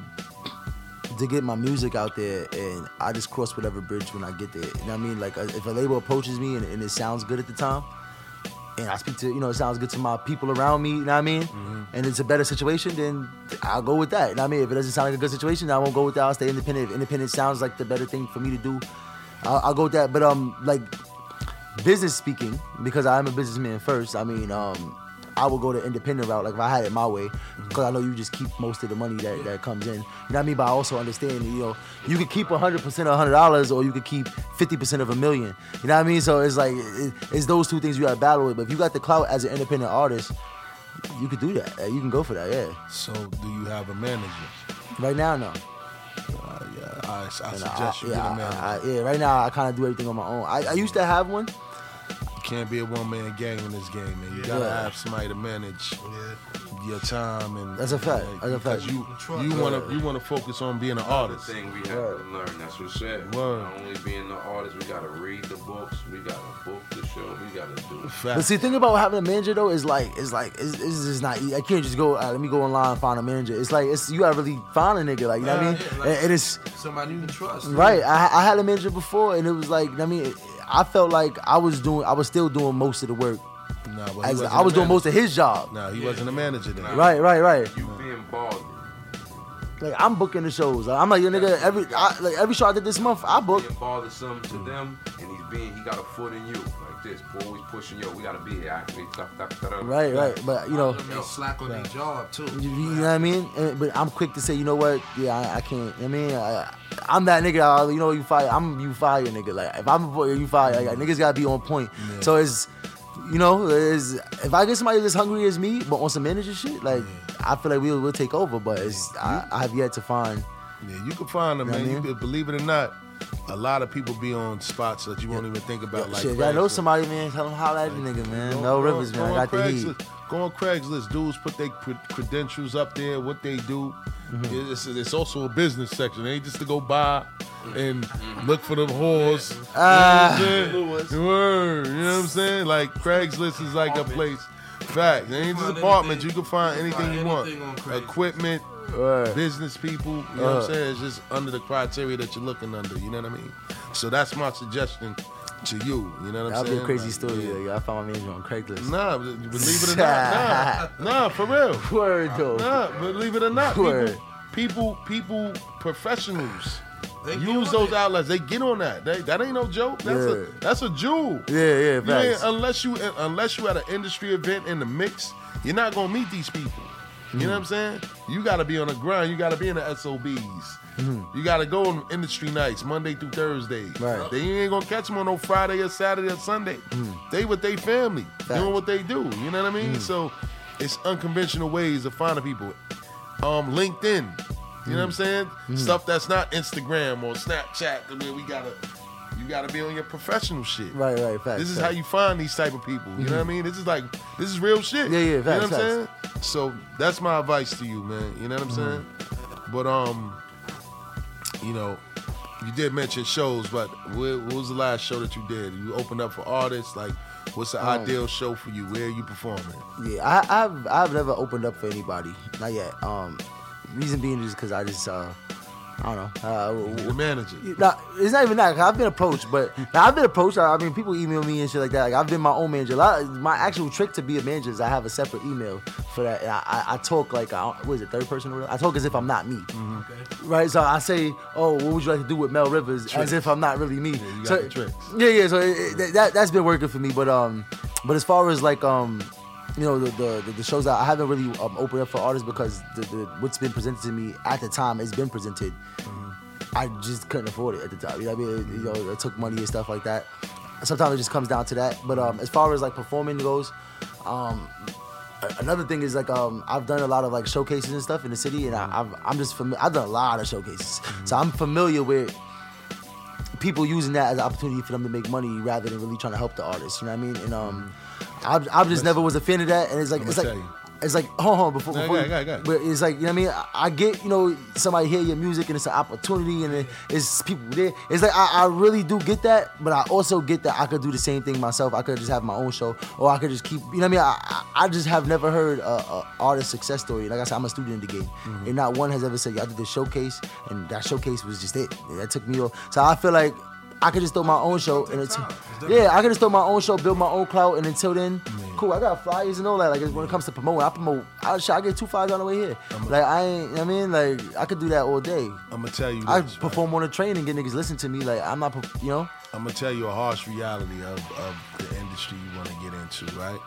get my music out there, and I just cross whatever bridge when I get there. You know what I mean? Like, if a label approaches me and it sounds good at the time, and I speak to, it sounds good to my people around me, you know what I mean? Mm-hmm. And it's a better situation, then I'll go with that. You know what I mean? If it doesn't sound like a good situation, I won't go with that. I'll stay independent. If independent sounds like the better thing for me to do, I'll go with that. But like, business speaking, because I am a businessman first, I mean, I would go the independent route, like if I had it my way, because I know you just keep most of the money that comes in. You know what I mean? But I also understand that, you could keep 100% of $100, or you could keep 50% of $1 million. You know what I mean? So it's like, it's those two things you gotta battle with. But if you got the clout as an independent artist, you could do that. You can go for that, yeah. So do you have a manager? Right now, no. Yeah, I suggest you get a manager. Right now I kind of do everything on my own. I used to have one. Can't be a one-man gang in this game, man. You gotta have somebody to manage your time, and that's a fact. That's a fact. You wanna focus on being an artist. The thing we have to learn. That's what said. Not only being the artist, we gotta read the books. We gotta book the show. We gotta do it. But see, the thing about having a manager though is it's just not. I can't just go. Let me go online and find a manager. It's like you gotta really find a nigga. Like, you know what I mean? Yeah, like it is somebody you can trust. Right. I had a manager before, and it was like, I mean, I felt like I was still doing most of the work. I was doing most of his job. No, he wasn't a manager then. Right. You being balled. Like, I'm booking the shows. I'm like, your nigga, every show I did this month, I booked. Being balled is something to them, and he got a foot in you. Like this, always pushing you. We gotta be here. Right. But, They slack on their job, too. You know what I mean? But I'm quick to say, you know what? Yeah, I can't. I mean, I'm that nigga. You fire. You fire, nigga. Like, if I'm a boy, you fire. Like, niggas gotta be on point. Yeah. So it's, if I get somebody that's hungry as me, but on some manager shit, like, I feel like we'll take over. But I have yet to find. Yeah, you can find them, man. You believe it or not, a lot of people be on spots that you won't even think about. Like, shit, I know somebody, man. Tell them holla at the nigga, man. Mel Rivers, man. I got the heat. Go on Craigslist. Dudes put their credentials up there, what they do. Mm-hmm. It's also a business section. It ain't just to go buy and look for the whores. You know what I'm saying? Like, Craigslist is like a place. Fact. It ain't just apartments. You can find anything you want. Equipment, business people. You know what I'm saying? It's just under the criteria that you're looking under. You know what I mean? So that's my suggestion to you. You know what I'm saying? That'll be a crazy story. Yeah. I found my manager on Craigslist. Nah, believe it or not. Nah, for real. Word though. Nah, believe it or not. People, professionals. Use those outlets. They get on that. That ain't no joke. That's a jewel. Yeah. Unless you at an industry event in the mix, you're not gonna meet these people. You know what I'm saying? You gotta be on the grind. You gotta be in the SOBs. You gotta go on industry nights, Monday through Thursday. Right. They ain't gonna catch them on no Friday or Saturday or Sunday. They with their family, doing what they do. You know what I mean? So it's unconventional ways of finding people. LinkedIn. You know what I'm saying? Stuff that's not Instagram or Snapchat. Where you gotta be on your professional shit. Right. Facts. This is how you find these type of people. You know what I mean? This is real shit. Yeah. Facts, you know what I'm saying? So that's my advice to you, man. You know what I'm saying? But you did mention shows, but what was the last show that you did? You opened up for artists. Like, what's the ideal show for you? Where are you performing? Yeah, I've never opened up for anybody. Not yet. Reason being is because I just I don't know. The manager. Nah, it's not even that. 'Cause I've been approached, but I've been approached. I mean, people email me and shit like that. Like, I've been my own manager. My actual trick to be a manager is I have a separate email for that. And I talk like, what is it, third person or whatever? I talk as if I'm not me. Okay. Right? So I say, oh, what would you like to do with Mel Rivers? Tricks. As if I'm not really me. Yeah, you got the tricks. Yeah. So that's been working for me. But as far as like the shows that I haven't really opened up for artists because the what's been presented to me at the time has been presented. I just couldn't afford it at the time. You know what I mean? It took money and stuff like that. Sometimes it just comes down to that. But as far as like performing goes, another thing is like I've done a lot of like showcases and stuff in the city, and I'm just I've done a lot of showcases, so I'm familiar with people using that as an opportunity for them to make money rather than really trying to help the artist. You know what I mean? And I just never was a fan of that, and it's like hold on before Go ahead. but it's like, you know what I mean, I get, you know, somebody hear your music and it's an opportunity and it's people there. It's like I really do get that, but I also get that I could do the same thing myself. I could just have my own show, or I could just keep, you know what I mean. I just have never heard a artist success story. Like I said, I'm a student in the game, and not one has ever said, I did this showcase, and that showcase was just it. That took me off. So I feel like I could just throw my own show, and I could just throw my own show, build my own clout, and until then, cool. I got flyers and all that. Like when it comes to promoting, I get 2 flyers on the way here. Like I ain't, you know what I mean, like I could do that all day. I'm gonna tell you, I this, perform on a train and get niggas listen to me. Like I'm not, you know. I'm gonna tell you a harsh reality of the industry you want to get into, right?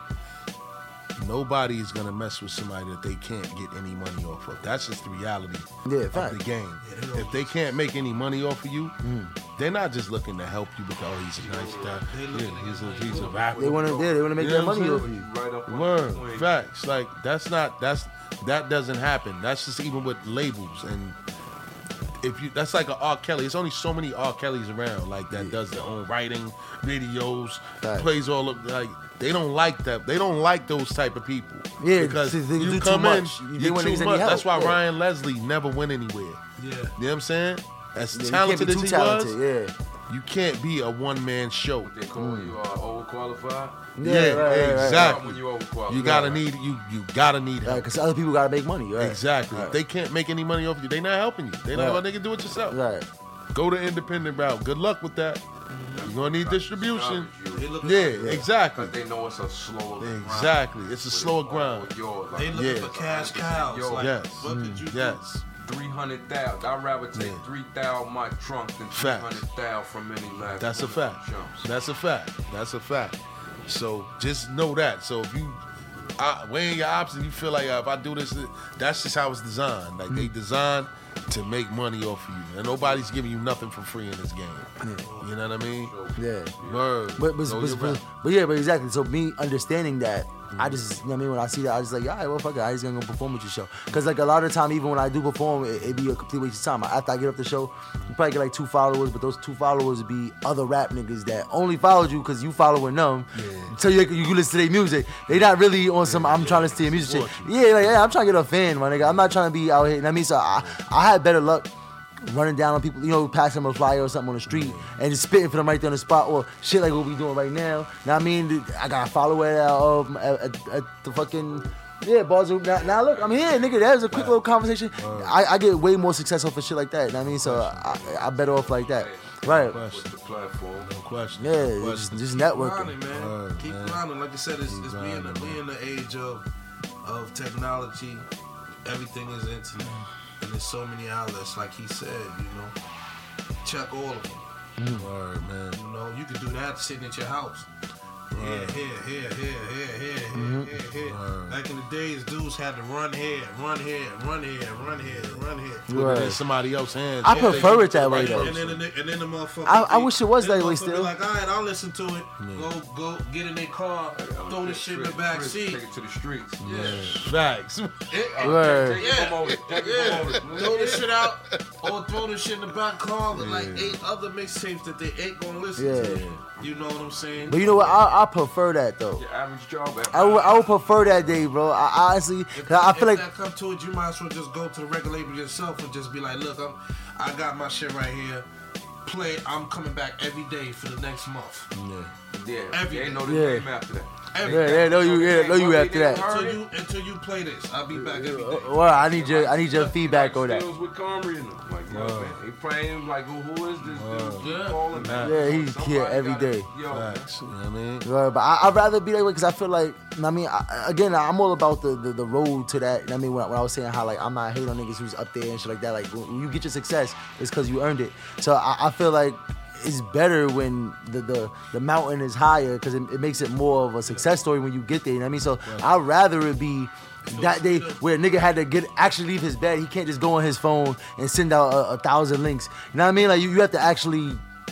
Nobody is gonna mess with somebody that they can't get any money off of. That's just the reality of the game. If they can't make any money off of you, they're not just looking to help you because he's a nice guy. Yeah, he's a rapper. They wanna make their money off of you. Right up on Word, the point. facts. Like that doesn't happen. That's just even with labels and. If you, that's like an R. Kelly. It's only so many R. Kellys around like that does their own writing, videos, plays all of like. They don't like that. They don't like those type of people. Yeah, because they you do come too in, much. you're want too niggas much. any That's why help. Ryan Leslie never went anywhere. Yeah. You know what I'm saying? As Yeah, talented you as can't be he too talented. was, Yeah. you can't be a one-man show. They call you overqualified. Yeah, right. exactly. When you overqualified. You gotta need you gotta need help. Because other people gotta make money. Right. Exactly. Right. If they can't make any money off you, they not helping you. They not gonna do it yourself. Right. Go the independent route. Good luck with that. You're gonna need distribution. They look Yeah, exactly. Because they know it's a slower grind. Exactly. It's a slower grind. They looking for cash cows. Yo, Like, Yes. what could you do? Yes. 300,000. I'd rather take 3,000 my trunk than Facts. 300,000 from any last. That's a fact. That's a fact. That's a fact. So just know that. So if you weighing your options, you feel like if I do this, that's just how it's designed. Like they designed to make money off of you, and nobody's giving you nothing for free in this game. You know what I mean? Yeah. Word. But yeah, but exactly. So me understanding that, Mm-hmm. I just, you know what I mean, when I see that, I just like, all right, well, fuck it, I just gonna go perform at your show. Because like a lot of the time, even when I do perform, it be a complete waste of time. After I get off the show, you probably get like 2 followers, but those 2 followers would be other rap niggas that only followed you because you following them. So you listen to their music. They not really on some, I'm trying to listen to your music shit. Yeah, I'm trying to get a fan, my nigga. I'm not trying to be out here, you know what I mean? So I had better luck running down on people, you know, passing them a flyer or something on the street and just spitting for them right there on the spot, or shit like what we doing right now. Know what I mean? I got a follower at the fucking bars. Now look, I'm here, nigga. That was a quick little conversation. I get way more successful for shit like that. You know what I mean? So I better off like that. Right. What's the platform? No question. Yeah, just networking. Grinding, man. Keep grinding. Like I said, it's we in the age of technology. Everything is internet. And there's so many outlets, like he said, you know. Check all of them. Word, man. You know, you can do that sitting at your house. Here. Back in the days, dudes had to run here. Put it in somebody else's hands. I prefer it that way though. And then the motherfucker. I wish it was that way Be still. like, all right, I'll listen to it. Go, get in their car, throw this shit in the back seat. Take it to the streets. Facts. Word. Throw this shit out, or throw this shit in the back car with like 8 other mixtapes that they ain't gonna listen to. You know what I'm saying? But you know what? I prefer that though. Your average job. I would prefer that day, bro. I honestly, I feel like if that come to it, you might as well just go to the record label yourself and just be like, look, I got my shit right here. Play. I'm coming back every day for the next month. Every They day. know the game after that. know you after that. Until you play this, I'll be back every day. Well, I need your feedback on that. Stills with Comrie and them. Like, yo, man, he playing like, who is this dude? Calling me. Yeah, he's here every day. Yo, Facts. You know what I mean? Right, but I'd rather be that way because I feel like, I mean, again, I'm all about the road to that. I mean, when I was saying how like I'm not hating on niggas who's up there and shit like that. Like when you get your success, it's because you earned it. So I feel like it's better when the mountain is higher because it makes it more of a success story when you get there. You know what I mean? So I'd rather it be that day where a nigga had to actually leave his bed. He can't just go on his phone and send out 1,000 links. You know what I mean? Like you have to actually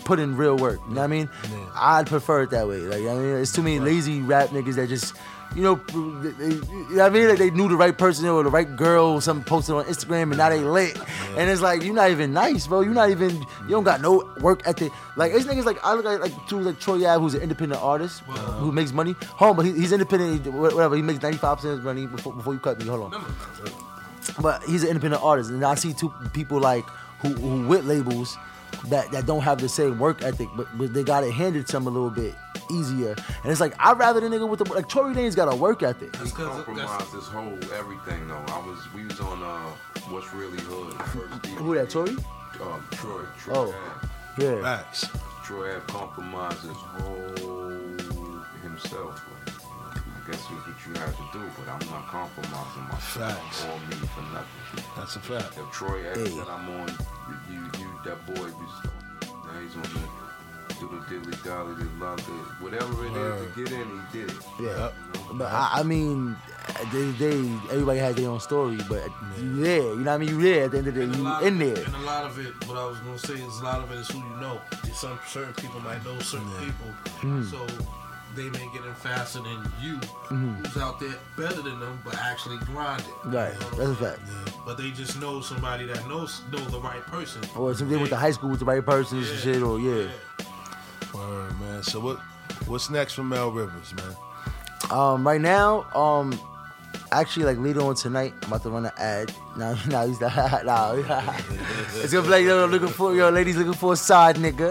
put in real work. You know what I mean? Yeah. I'd prefer it that way. Like, I mean, it's too many lazy rap niggas that just, you know what I mean? Like they knew the right person or the right girl or something posted on Instagram and now they lit. Yeah. And it's like, you're not even nice, bro. You don't got no work ethic. Like, it's niggas like, I look like dudes like Troy Ave, who's an independent artist who makes money. But he's independent, whatever. He makes 95% of his money before you cut me. Hold on. But he's an independent artist. And I see two people like who with labels that don't have the same work ethic, but they got it handed to them a little bit easier. And it's like, I'd rather the nigga with the, like, Tory Lanez got a work ethic. He compromised this whole everything though. We was on What's Really Hood first. Who that, Tory? Troy. Oh, yeah. Facts. Troy had compromised his whole himself. Like, I guess it's what you had to do, but I'm not compromising myself or me for nothing. That's a fact. If Troy had said I'm on, you that boy, now he's on the do the dilly dolly, the love, whatever it is to get in, he did it. Yeah, but I mean, everybody has their own story, but you there, you know what I mean? You there at the end of the day, you in there. And a lot of it, what I was gonna say is a lot of it is who you know. Some certain people might know certain people, so they may get in faster than you, who's out there better than them, but actually grinding. Right, you know that's a fact. Yeah. But they just know somebody that knows the right person. Or somebody went to high school with the right person and shit, or Word, man. So what's next for Mel Rivers, man? Right now, actually, like later on tonight, I'm about to run an ad. Nah, he's not. Nah, it's gonna be like, ladies looking for a side nigga.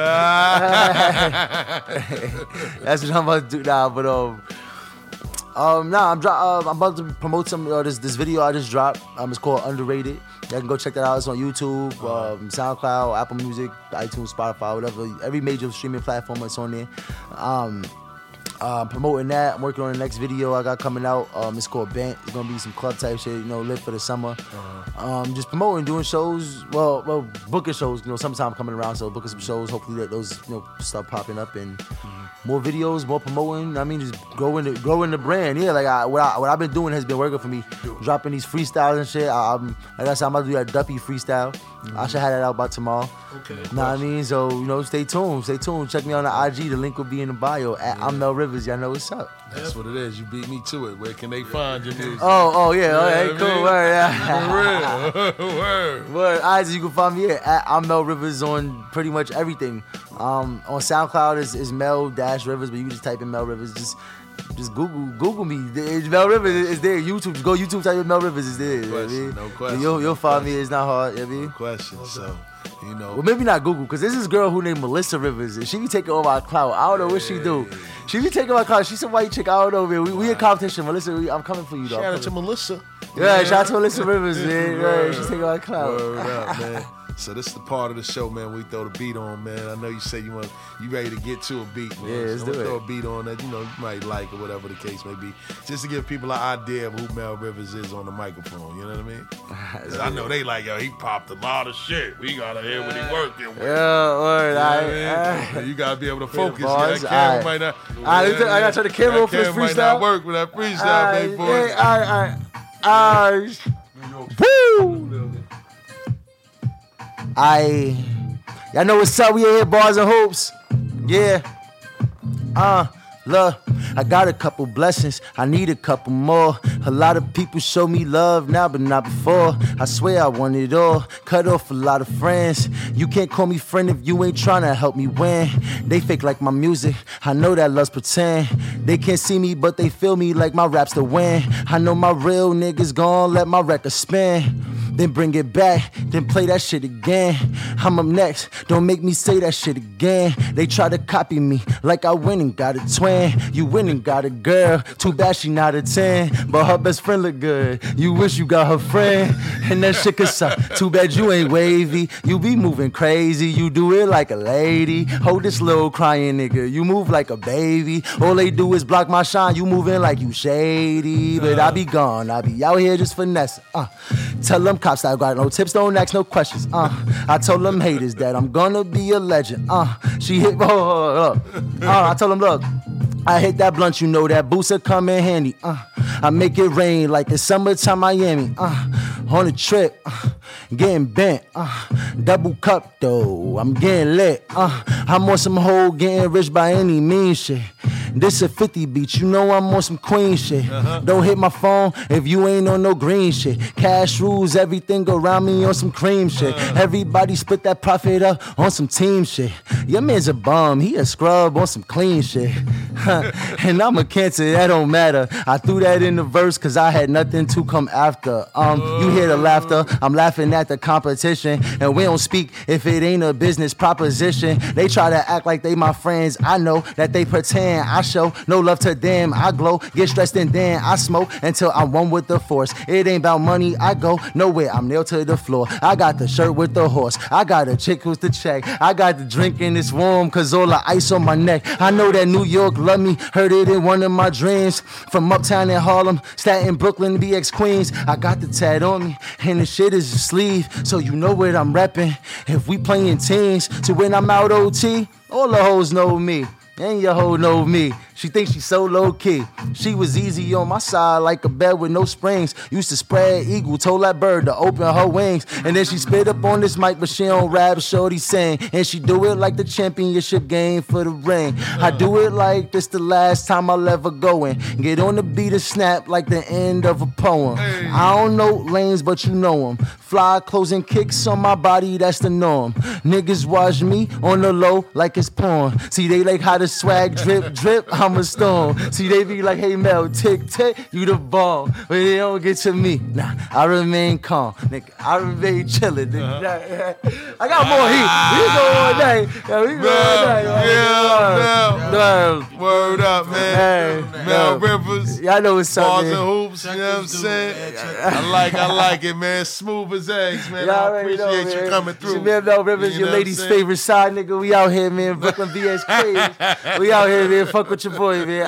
That's what I'm about to do now. But I'm about to promote some this video I just dropped. It's called Underrated. You can go check that out. It's on YouTube, SoundCloud, Apple Music, iTunes, Spotify, whatever. Every major streaming platform it's on there. Promoting that. I'm working on the next video I got coming out. It's called Bent. It's gonna be some club type shit, lit for the summer. Just promoting, doing shows. Well, booking shows. Sometime coming around, so booking some shows. Hopefully that those start popping up and more videos, more promoting. I mean, just growing the brand. Yeah, like what I've been doing has been working for me. Dropping these freestyles and shit. Like I said, I'm about to do that Duppy freestyle. I should have that out by tomorrow. Okay. Know what I mean? So, stay tuned. Check me on the IG. The link will be in the bio. I'm Mel Rivers. Y'all know what's up. That's what it is. You beat me to it. Where can they find your music? Oh, yeah. All right, cool. Word, yeah. For real. Word. All right, so you can find me at I'm Mel Rivers on pretty much everything. On SoundCloud is Mel-Rivers, but you can just type in Mel Rivers. Just Google me. Mel Rivers is there. YouTube. Just go YouTube, type in Mel Rivers is there. No question. You'll find me. It's not hard. No question. So, well, maybe not Google, because there's this girl who named Melissa Rivers, and she be taking all my clout. I don't know what she do. She be taking my clout. She's a white chick. I don't know, man. We in competition. Melissa, I'm coming for you, though. Shout out to Melissa. Yeah, shout out to Melissa Rivers, man. Right, she's taking my clout. Word up, man. So this is the part of the show, man. We throw the beat on, man. I know you say you ready to get to a beat, man. Yeah, let's do it. Throw a beat on that you might like or whatever the case may be, just to give people an idea of who Mel Rivers is on the microphone. You know what I mean? 'Cause I know they like, he popped a lot of shit. We gotta hear what he working with. Yeah, word. You gotta be able to focus. Boss, that camera might not. I gotta turn the camera off for this freestyle. Might not work with that freestyle, baby boy. All right. Woo! Y'all know what's up. We in here, Bars and Hoops. Yeah. Look, I got a couple blessings, I need a couple more. A lot of people show me love now, but not before. I swear I want it all, cut off a lot of friends. You can't call me friend if you ain't tryna help me win. They fake like my music, I know that love's pretend. They can't see me, but they feel me like my rap's the win. I know my real niggas gon' let my record spin. Then bring it back, then play that shit again. I'm up next, don't make me say that shit again. They try to copy me like I went and got a twin. You went and got a girl, too bad she not a 10. But her best friend look good, you wish you got her friend. And that shit could suck, too bad you ain't wavy. You be moving crazy, you do it like a lady. Hold this little crying nigga, you move like a baby. All they do is block my shine, you moving like you shady. But I be gone, I be out here just finessing. Tell them cops I got no tips, don't ask no questions. I told them haters that I'm gonna be a legend. She hit, I told them, look, I hit that blunt, you know that booster come in handy. I make it rain like it's summertime Miami. on a trip, getting bent, double cup though, I'm getting lit, I'm on some hoe getting rich by any means shit. This a 50 beat, you know I'm on some queen shit. Don't hit my phone if you ain't on no green shit. Cash rules everything around me on some cream shit. Everybody split that profit up on some team shit. Your man's a bum, he a scrub on some clean shit. And I'm a Cancer, that don't matter. I threw that in the verse cause I had nothing to come after. You hear the laughter, I'm laughing at the competition. And we don't speak if it ain't a business proposition. They try to act like they my friends, I know that they pretend. I show no love to them, I glow, get stressed and then I smoke until I'm one with the force. It ain't about money, I go nowhere, I'm nailed to the floor. I got the shirt with the horse, I got a chick who's the check. I got the drink and it's warm cause all the ice on my neck. I know that New York love me, heard it in one of my dreams. From uptown in Harlem, Staten, Brooklyn, BX Queens. I got the tat on me and the shit is a sleeve, so you know what I'm reppin'. If we playing teams, so when I'm out OT, all the hoes know me. And your hoe know me. She thinks she's so low-key. She was easy on my side like a bed with no springs. Used to spread eagle, told that bird to open her wings. And then she spit up on this mic, but she don't rap, shorty sing. And she do it like the championship game for the ring. I do it like this the last time I'll ever go in. Get on the beat and snap like the end of a poem. I don't know lanes, but you know them. Fly closing kicks on my body, that's the norm. Niggas watch me on the low like it's porn. See, they like how the swag drip, drip, I'm a storm. See, they be like, hey, Mel, tick, tick, you the bomb. But they don't get to me. Nah, I remain calm, nigga. I remain chillin', nigga. I got more heat. We go all day. Yeah, we go all day. Mel. Word up, man. Hey, Mel Rivers. Y'all know what's up, Bars man. and hoops, you know what I'm saying? I like it, man. Smooth as eggs, man. Y'all I already know, appreciate man. you coming through. It's your man Mel Rivers, You your know what lady's I'm saying? favorite side nigga. We out here, man. Brooklyn BS Queens. We out here, man. Fuck with your boy, man.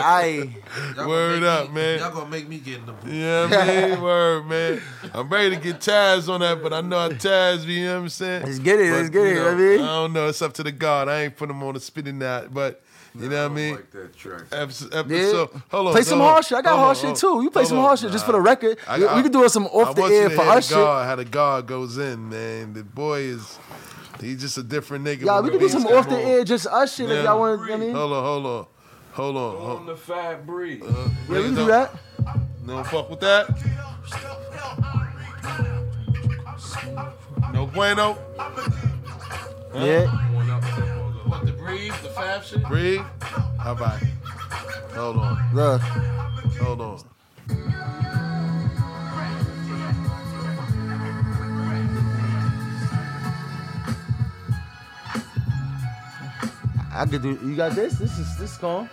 Word up, man. Y'all gonna make me get in the booth. Yeah, man. Word, man. I'm ready to get Taz on that, but I know how Taz be, you know what I'm saying? Let's get it, But, let's get you it, know, I mean. I don't know. It's up to the God. I ain't putting him on the spinning that, but you know what I mean? Like that track. Episode, Yeah. hold on. Play some hard shit. I got hard shit too. You play some hard shit just for the record. We can do some off the air for us shit. How the guard goes in, man. The boy is, he's just a different nigga. Yeah, we can do some off the air just us shit if Yeah. y'all want. I mean, Hold on. On the fat breed. yeah, we can do that. No fuck with that. No bueno. Yeah. What, the breathe, the fab shit? Breathe. How about it? Hold on. Look. Hold on. I could do. You got this? This is gone.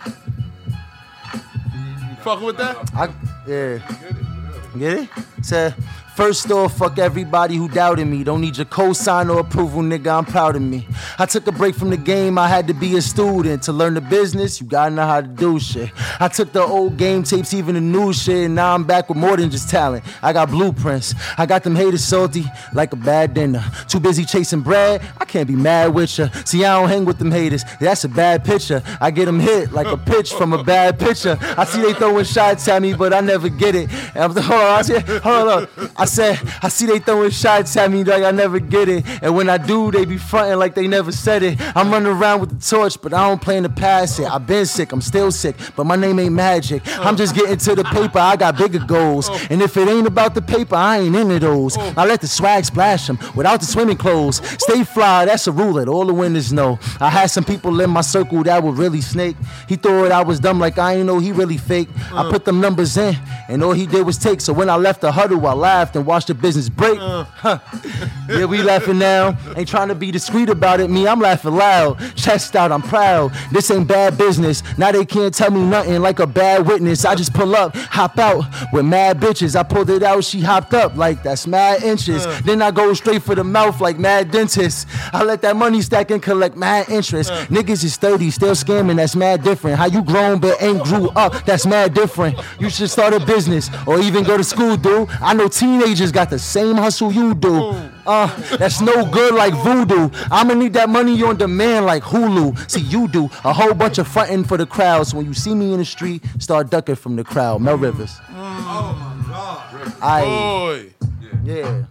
Fucking with that? Yeah. Get it? Said, first off, fuck everybody who doubted me. Don't need your cosign or approval, nigga, I'm proud of me. I took a break from the game, I had to be a student. To learn the business, you gotta know how to do shit. I took the old game tapes, even the new shit, and now I'm back with more than just talent. I got blueprints, I got them haters salty like a bad dinner. Too busy chasing bread, I can't be mad with ya. See, I don't hang with them haters, that's a bad picture. I get them hit like a pitch from a bad pitcher. I see they throwing shots at me, but I never get it. And I said, I see they throwing shots at me like I never get it. And when I do, they be fronting like they never said it. I'm running around with the torch, but I don't plan to pass it. I've been sick, I'm still sick, but my name ain't magic. I'm just getting to the paper, I got bigger goals. And if it ain't about the paper, I ain't into those. I let the swag splash them without the swimming clothes. Stay fly, that's a rule that all the winners know. I had some people in my circle that were really snake. He thought I was dumb like I ain't know he really fake. I put them numbers in, and all he did was take. So when I left the huddle, I laughed and watched the business break. Yeah, we laughing now. Ain't trying to be discreet about it. Me, I'm laughing loud. Chest out, I'm proud. This ain't bad business. Now they can't tell me nothing like a bad witness. I just pull up, hop out with mad bitches. I pulled it out, she hopped up like that's mad inches. Then I go straight for the mouth like mad dentist. I let that money stack and collect mad interest. Niggas is 30, still scamming, that's mad different. How you grown but ain't grew up, that's mad different. You should start a business or even go to school, dude. I know teenagers got the same hustle you do. That's no good like voodoo. I'ma need that money on demand like Hulu. See, you do a whole bunch of fronting for the crowd. So when you see me in the street, start ducking from the crowd. Mel Rivers. Oh my God. I Boy. Yeah.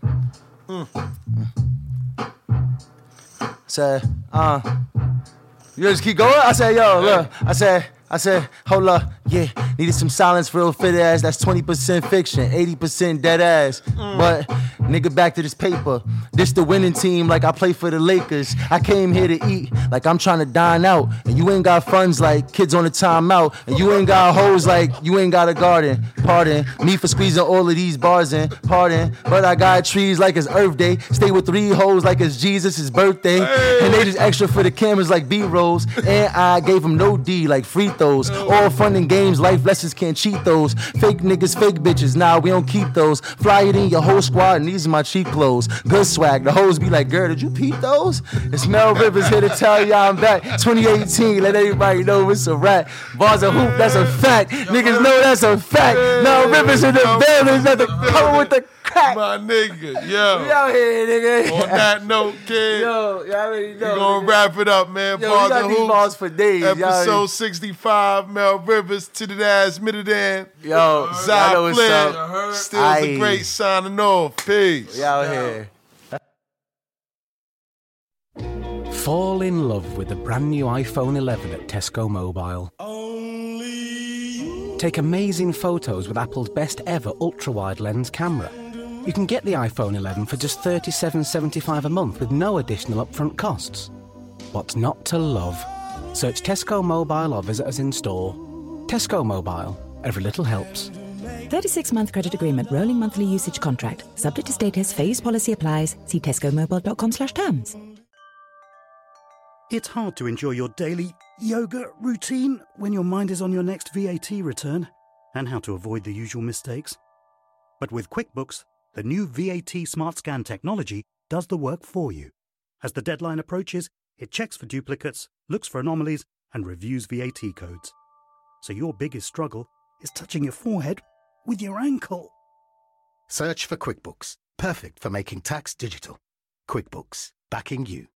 Said, you just keep going? I said, yo, look. I said, hold up, yeah, needed some silence, real fit ass. That's 20% fiction, 80% dead ass. But nigga, back to this paper. This the winning team, like I play for the Lakers. I came here to eat, like I'm trying to dine out. And you ain't got funds like kids on a timeout. And you ain't got hoes like you ain't got a garden. Pardon me for squeezing all of these bars in. Pardon, but I got trees like it's Earth Day. Stay with 3 hoes like it's Jesus' birthday. And they just extra for the cameras like B-rolls. And I gave them no D like free throws. All fun and games, life lessons can't cheat those. Fake niggas, fake bitches, nah, we don't keep those. Fly it in your whole squad, and these are my cheap clothes. Good swag, the hoes be like, girl, did you peep those? It's Mel Rivers here to tell y'all I'm back. 2018, let everybody know it's a rat. Bars a hoop, that's a fact. Niggas know that's a fact. Mel Rivers in the building, at the cover with the crack. My nigga, yo. We out here, nigga. On that note, kid. Yo, y'all already know. We gonna wrap it up, man. Yo, Bars we got and these Hoops, balls for days. episode 65, Mel Rivers, Titted Ass, Midden. Yo, Zai know what's up. Flynn, still the great signing off. Peace. We out here. Fall in love with the brand new iPhone 11 at Tesco Mobile. Take amazing photos with Apple's best ever ultra-wide lens camera. You can get the iPhone 11 for just $37.75 a month with no additional upfront costs. What's not to love? Search Tesco Mobile or visit us in store. Tesco Mobile. Every little helps. 36-month credit agreement, rolling monthly usage contract. Subject to status, phased policy applies. See tescomobile.com/terms. It's hard to enjoy your daily yoga routine when your mind is on your next VAT return and how to avoid the usual mistakes. But with QuickBooks, the new VAT Smart Scan technology does the work for you. As the deadline approaches, it checks for duplicates, looks for anomalies, and reviews VAT codes. So your biggest struggle is touching your forehead with your ankle. Search for QuickBooks, perfect for making tax digital. QuickBooks, backing you.